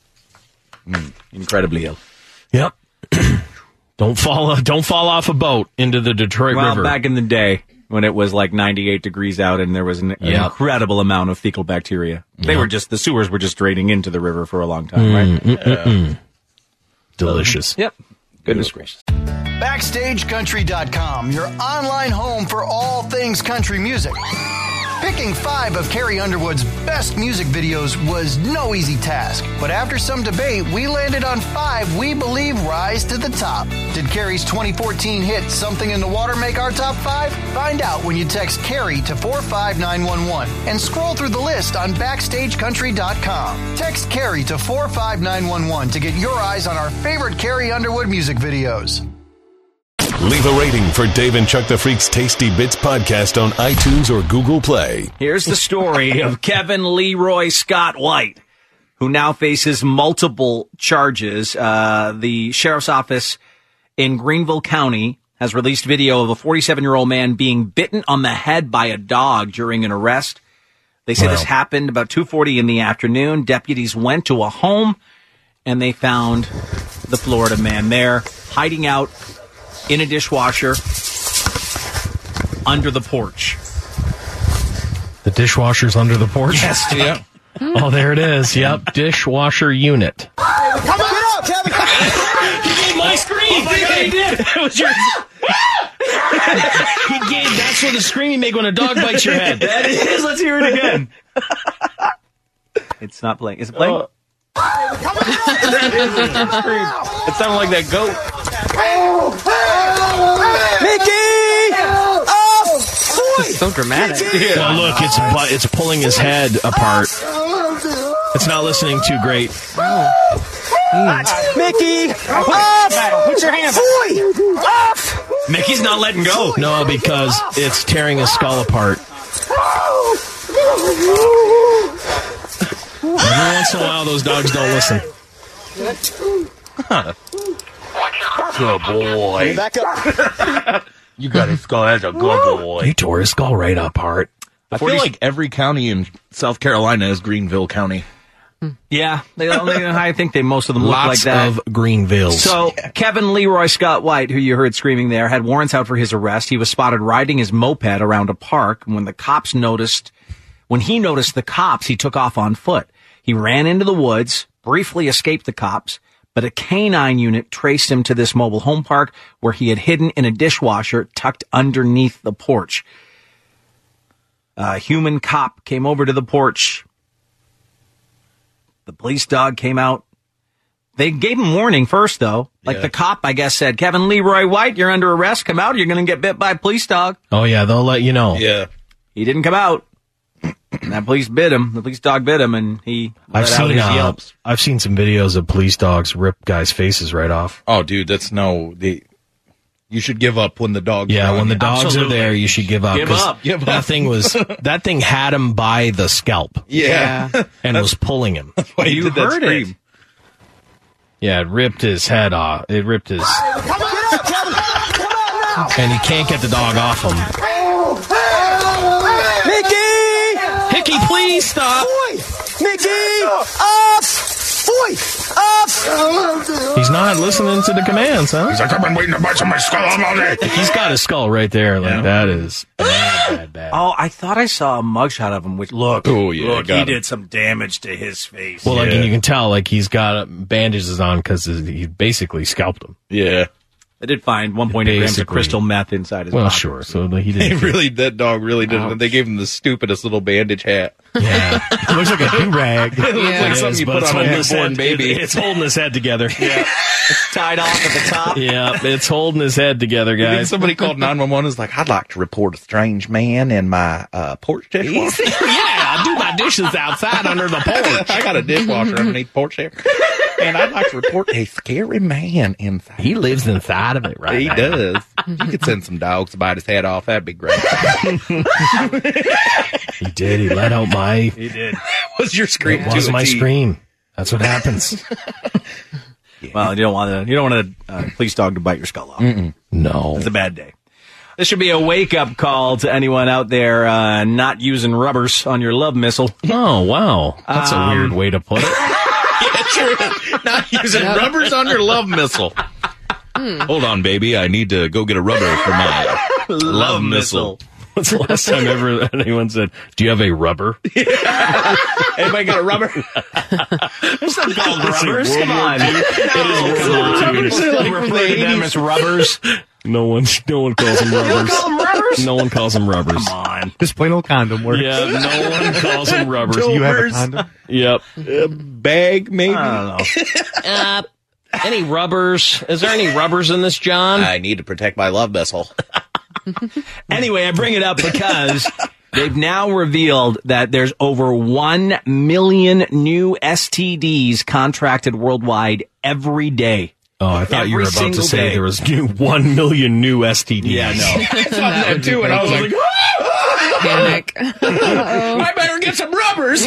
Speaker 8: Incredibly ill.
Speaker 5: Yep. don't fall don't fall off a boat into the Detroit
Speaker 8: Well,
Speaker 5: River.
Speaker 8: back in the day when it was like ninety-eight degrees out and there was an, an
Speaker 5: Yep.
Speaker 8: incredible amount of fecal bacteria. They
Speaker 5: Yep.
Speaker 8: were just, the sewers were just draining into the river for a long time, right?
Speaker 5: Mm, mm, mm, mm. Delicious.
Speaker 8: Yep. Goodness gracious.
Speaker 10: Backstage Country dot com, your online home for all things country music. Picking five of Carrie Underwood's best music videos was no easy task, but after some debate, we landed on five we believe rise to the top. Did Carrie's twenty fourteen hit Something in the Water make our top five? Find out when you text Carrie to four five nine one one and scroll through the list on Backstage Country dot com. Text Carrie to four five nine one one to get your eyes on our favorite Carrie Underwood music videos.
Speaker 1: Leave a rating for Dave and Chuck the Freak's Tasty Bits podcast on iTunes or Google Play.
Speaker 8: Here's the story of Kevin Leroy Scott White, who now faces multiple charges. Uh, the sheriff's office in Greenville County has released video of a forty-seven-year-old man being bitten on the head by a dog during an arrest. They say
Speaker 5: Wow.
Speaker 8: this happened about two forty in the afternoon. Deputies went to a home, and they found the Florida man there, hiding out in a dishwasher under the porch.
Speaker 5: The dishwasher's under the porch?
Speaker 8: Yes,
Speaker 3: yeah.
Speaker 5: Oh, there it is. Yep. Dishwasher unit.
Speaker 2: Come on, get up, Kevin!
Speaker 5: He gave my scream.
Speaker 2: Oh my God, he did.
Speaker 5: That was yours. He gave, that's what the scream you make when a dog bites your head.
Speaker 8: That is. Let's hear it again. It's not playing. Is it playing?
Speaker 3: It sounded like that goat.
Speaker 2: Mickey! Oh,
Speaker 4: This is so dramatic.
Speaker 5: Well, look, it's bu- it's pulling his head apart. It's not listening too great.
Speaker 2: Mickey! Off! Put your hands up! Off!
Speaker 8: Mickey's not letting go.
Speaker 5: No, because it's tearing his skull apart. Every once in a while, those dogs don't listen.
Speaker 3: Good boy.
Speaker 2: Back up.
Speaker 3: You got his skull as a good boy.
Speaker 5: He tore his skull right apart.
Speaker 3: I feel like every county in South Carolina is Greenville County.
Speaker 8: Yeah, they, they, I think they most of them look like
Speaker 5: Lots
Speaker 8: that.
Speaker 5: of Greenvilles.
Speaker 8: So, Kevin Leroy Scott White, who you heard screaming there, had warrants out for his arrest. He was spotted riding his moped around a park. When the cops noticed, when he noticed the cops, he took off on foot. He ran into the woods, briefly escaped the cops, but a canine unit traced him to this mobile home park where he had hidden in a dishwasher tucked underneath the porch. A human cop came over to the porch. The police dog came out. They gave him warning first, though. Like
Speaker 3: Yeah.
Speaker 8: the cop, I guess, said, Kevin Leroy White, you're under arrest. Come out or you're going to get bit by a police dog.
Speaker 5: Oh, yeah, they'll let you know.
Speaker 3: Yeah.
Speaker 8: He didn't come out. And that police bit him. The police dog bit him, and he let
Speaker 5: I've
Speaker 8: out
Speaker 5: seen
Speaker 8: his
Speaker 5: uh,
Speaker 8: yelps.
Speaker 5: I've seen some videos of police dogs rip guys' faces right off.
Speaker 3: Oh, dude, that's no. The, you should give up when the dogs.
Speaker 5: Yeah,
Speaker 3: are on
Speaker 5: when the
Speaker 3: you.
Speaker 5: dogs
Speaker 3: Absolutely.
Speaker 5: are there, you should give up.
Speaker 3: Give
Speaker 5: 'cause
Speaker 3: up. Give
Speaker 5: that
Speaker 3: up.
Speaker 5: thing was that thing had him by the scalp.
Speaker 3: Yeah. Yeah.
Speaker 5: and was pulling him.
Speaker 3: That's why you
Speaker 5: You
Speaker 3: did that
Speaker 5: heard
Speaker 3: scream.
Speaker 5: it. Yeah, it ripped his head off. It ripped his, and he can't get the dog off him.
Speaker 16: Mickey!
Speaker 5: Hickey, please stop.
Speaker 16: Mickey! Off! Boy! Off!
Speaker 5: He's not listening to the commands, huh?
Speaker 2: He's like, I've been waiting to bite somebody's skull all day.
Speaker 5: He's got his skull right there. Like that is bad, bad, bad.
Speaker 8: Oh, I thought I saw a mugshot of him, which, look,
Speaker 3: Oh, yeah,
Speaker 8: look,
Speaker 3: got
Speaker 8: he
Speaker 3: him.
Speaker 8: did some damage to his face.
Speaker 5: Well, like, and you can tell, like, he's got bandages on because he basically scalped him.
Speaker 3: Yeah.
Speaker 8: I did find one point eight grams of
Speaker 5: Basically.
Speaker 8: crystal meth inside his
Speaker 5: Well,
Speaker 8: body.
Speaker 5: sure. So like, he
Speaker 3: They
Speaker 5: didn't.
Speaker 3: really, that dog really did it. They gave him the stupidest little bandage hat.
Speaker 5: Yeah.
Speaker 11: It looks like a do-rag.
Speaker 3: It looks like something you put on a newborn baby.
Speaker 5: It's holding his head together.
Speaker 8: Yeah. It's tied off at the top.
Speaker 5: Yeah, it's holding his head together,
Speaker 3: I think
Speaker 5: guys.
Speaker 3: somebody called nine one one is like, I'd like to report a strange man in my uh, porch dishwasher.
Speaker 5: yeah, I do my dishes outside under the porch.
Speaker 3: I got a dishwasher underneath the porch there. And I'd like to report a scary man inside.
Speaker 5: He lives inside of it, right?
Speaker 3: He
Speaker 5: now.
Speaker 3: does. You could send some dogs to bite his head off. That'd be great.
Speaker 5: He did. He let out my.
Speaker 8: He did.
Speaker 3: What's your scream?
Speaker 5: It was
Speaker 3: to a
Speaker 5: my
Speaker 3: T?
Speaker 5: scream. That's what happens.
Speaker 8: Well, you don't want to. You don't want a uh, police dog to bite your skull off.
Speaker 5: No.
Speaker 8: It's a bad day. This should be a wake-up call to anyone out there uh, not using rubbers on your love missile.
Speaker 5: Oh, wow. That's
Speaker 8: Um,
Speaker 5: a weird way to put it.
Speaker 3: Yeah, sure. Not using rubbers on your love missile. Hold on, baby. I need to go get a rubber for my love missile.
Speaker 5: What's the last time ever anyone said, do you have a rubber?
Speaker 3: Anybody got a rubber?
Speaker 8: It's not called rubbers.
Speaker 5: World
Speaker 8: Come
Speaker 5: War
Speaker 8: on.
Speaker 5: Two. It is World War Two.
Speaker 3: Rubbers are like
Speaker 8: We're
Speaker 3: from the
Speaker 8: referring to them
Speaker 3: eighties.
Speaker 8: as rubbers.
Speaker 5: No one, no one calls them rubbers.
Speaker 8: call them rubbers?
Speaker 5: No one calls them rubbers.
Speaker 8: Come on.
Speaker 11: Just plain old condom works.
Speaker 5: Yeah, no one calls them rubbers.
Speaker 11: Do you have a
Speaker 3: Dopers.
Speaker 11: condom?
Speaker 5: Yep.
Speaker 3: A bag, maybe?
Speaker 8: I don't know.
Speaker 5: Uh, any rubbers? Is there any rubbers in this, John?
Speaker 3: I need to protect my love missile.
Speaker 8: Anyway, I bring it up because they've now revealed that there's over one million new S T Ds contracted worldwide every day.
Speaker 5: Oh, I thought you were
Speaker 8: Every
Speaker 5: about to
Speaker 8: single
Speaker 5: say
Speaker 8: day.
Speaker 5: there was new one million new S T Ds.
Speaker 8: Yeah, no.
Speaker 3: I thought that too, and I was like,
Speaker 4: Panic.
Speaker 3: I better get some rubbers.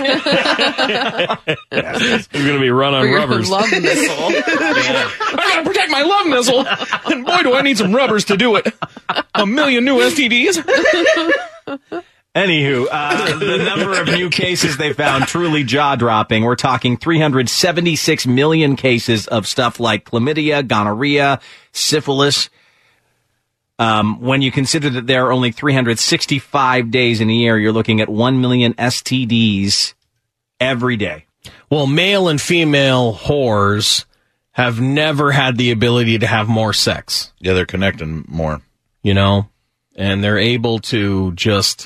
Speaker 5: You're going to be run on
Speaker 4: For your
Speaker 5: rubbers.
Speaker 4: love missile.
Speaker 3: I gotta protect my love missile. And boy, do I need some rubbers to do it. A million new S T Ds.
Speaker 8: Anywho, uh, the number of new cases they found truly jaw-dropping. We're talking three hundred seventy-six million cases of stuff like chlamydia, gonorrhea, syphilis. Um, when you consider that there are only three hundred sixty-five days in a year, you're looking at one million S T Ds every day.
Speaker 5: Well, male and female whores have never had the ability to have more sex,
Speaker 3: Yeah, they're connecting more.
Speaker 5: you know, and they're able to just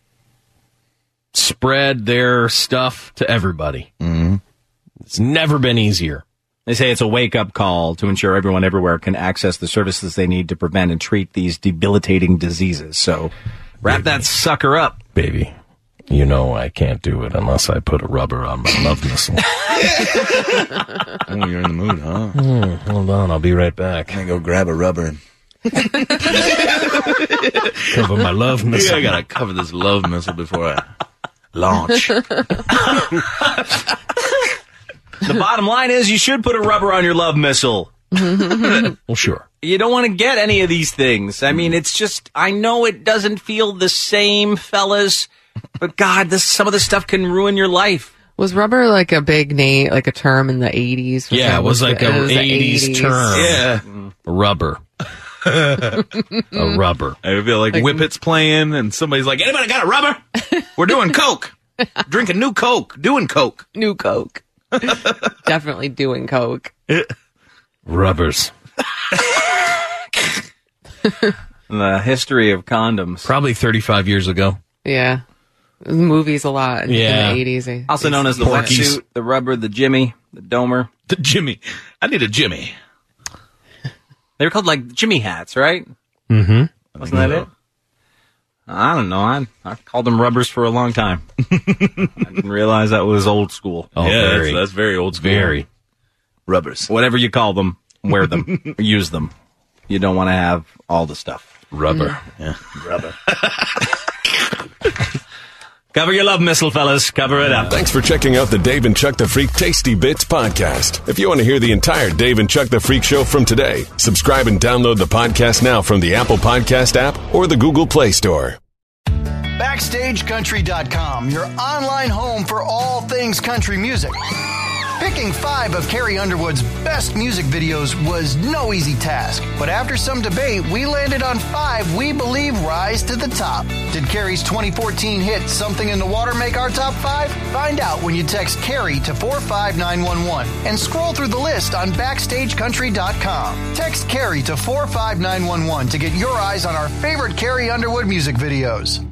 Speaker 5: spread their stuff to everybody.
Speaker 3: Mm-hmm.
Speaker 5: It's never been easier.
Speaker 8: They say it's a wake-up call to ensure everyone everywhere can access the services they need to prevent and treat these debilitating diseases. So wrap that sucker up.
Speaker 5: Baby, you know I can't do it unless I put a rubber on my love missile.
Speaker 3: Oh, you're in the mood, huh?
Speaker 5: Hmm, hold on, I'll be right back.
Speaker 3: I go grab a rubber and
Speaker 5: Cover my love missile.
Speaker 3: Yeah, I gotta cover this love missile before I launch.
Speaker 8: The bottom line is you should put a rubber on your love missile.
Speaker 5: Well, sure.
Speaker 8: You don't want to get any of these things. I mean, it's just, I know it doesn't feel the same, fellas, but God, this some of this stuff can ruin your life.
Speaker 4: Was rubber like a big name, like a term in the eighties?
Speaker 5: Yeah, it was like
Speaker 4: it
Speaker 5: an
Speaker 4: was the
Speaker 5: eighties term.
Speaker 3: Yeah.
Speaker 5: Rubber. A rubber.
Speaker 3: I feel like,
Speaker 4: Like-
Speaker 3: Whippet's playing and somebody's like, anybody got a rubber? We're doing Coke. Drinking new Coke. Doing Coke.
Speaker 4: New Coke. Definitely doing Coke.
Speaker 5: Rubbers.
Speaker 8: The history of condoms.
Speaker 5: Probably thirty-five years ago.
Speaker 4: Yeah. movies a lot
Speaker 8: Yeah.
Speaker 4: in the eighties.
Speaker 8: Also known as the wetsuit, the rubber, the Jimmy, the domer.
Speaker 3: The Jimmy. I need a Jimmy.
Speaker 8: They were called like Jimmy hats, right?
Speaker 5: Mm-hmm.
Speaker 8: Wasn't that it? I don't know. I, I called them rubbers for a long time. I didn't realize that was old school.
Speaker 3: Oh, yeah, very. That's, that's very old school.
Speaker 8: Very.
Speaker 3: Rubbers.
Speaker 8: Whatever you call them, wear them, use them. You don't want to have all the stuff.
Speaker 3: Rubber. Yeah.
Speaker 8: Rubber. Cover your love missile, fellas. Cover it up.
Speaker 1: Thanks for checking out the Dave and Chuck the Freak Tasty Bits podcast. If you want to hear the entire Dave and Chuck the Freak show from today, subscribe and download the podcast now from the Apple Podcast app or the Google Play Store.
Speaker 10: Backstage Country dot com, your online home for all things country music. Picking five of Carrie Underwood's best music videos was no easy task, but after some debate, we landed on five we believe rise to the top. Did Carrie's twenty fourteen hit Something in the Water make our top five? Find out when you text Carrie to four five nine one one and scroll through the list on Backstage Country dot com. Text Carrie to four five nine one one to get your eyes on our favorite Carrie Underwood music videos.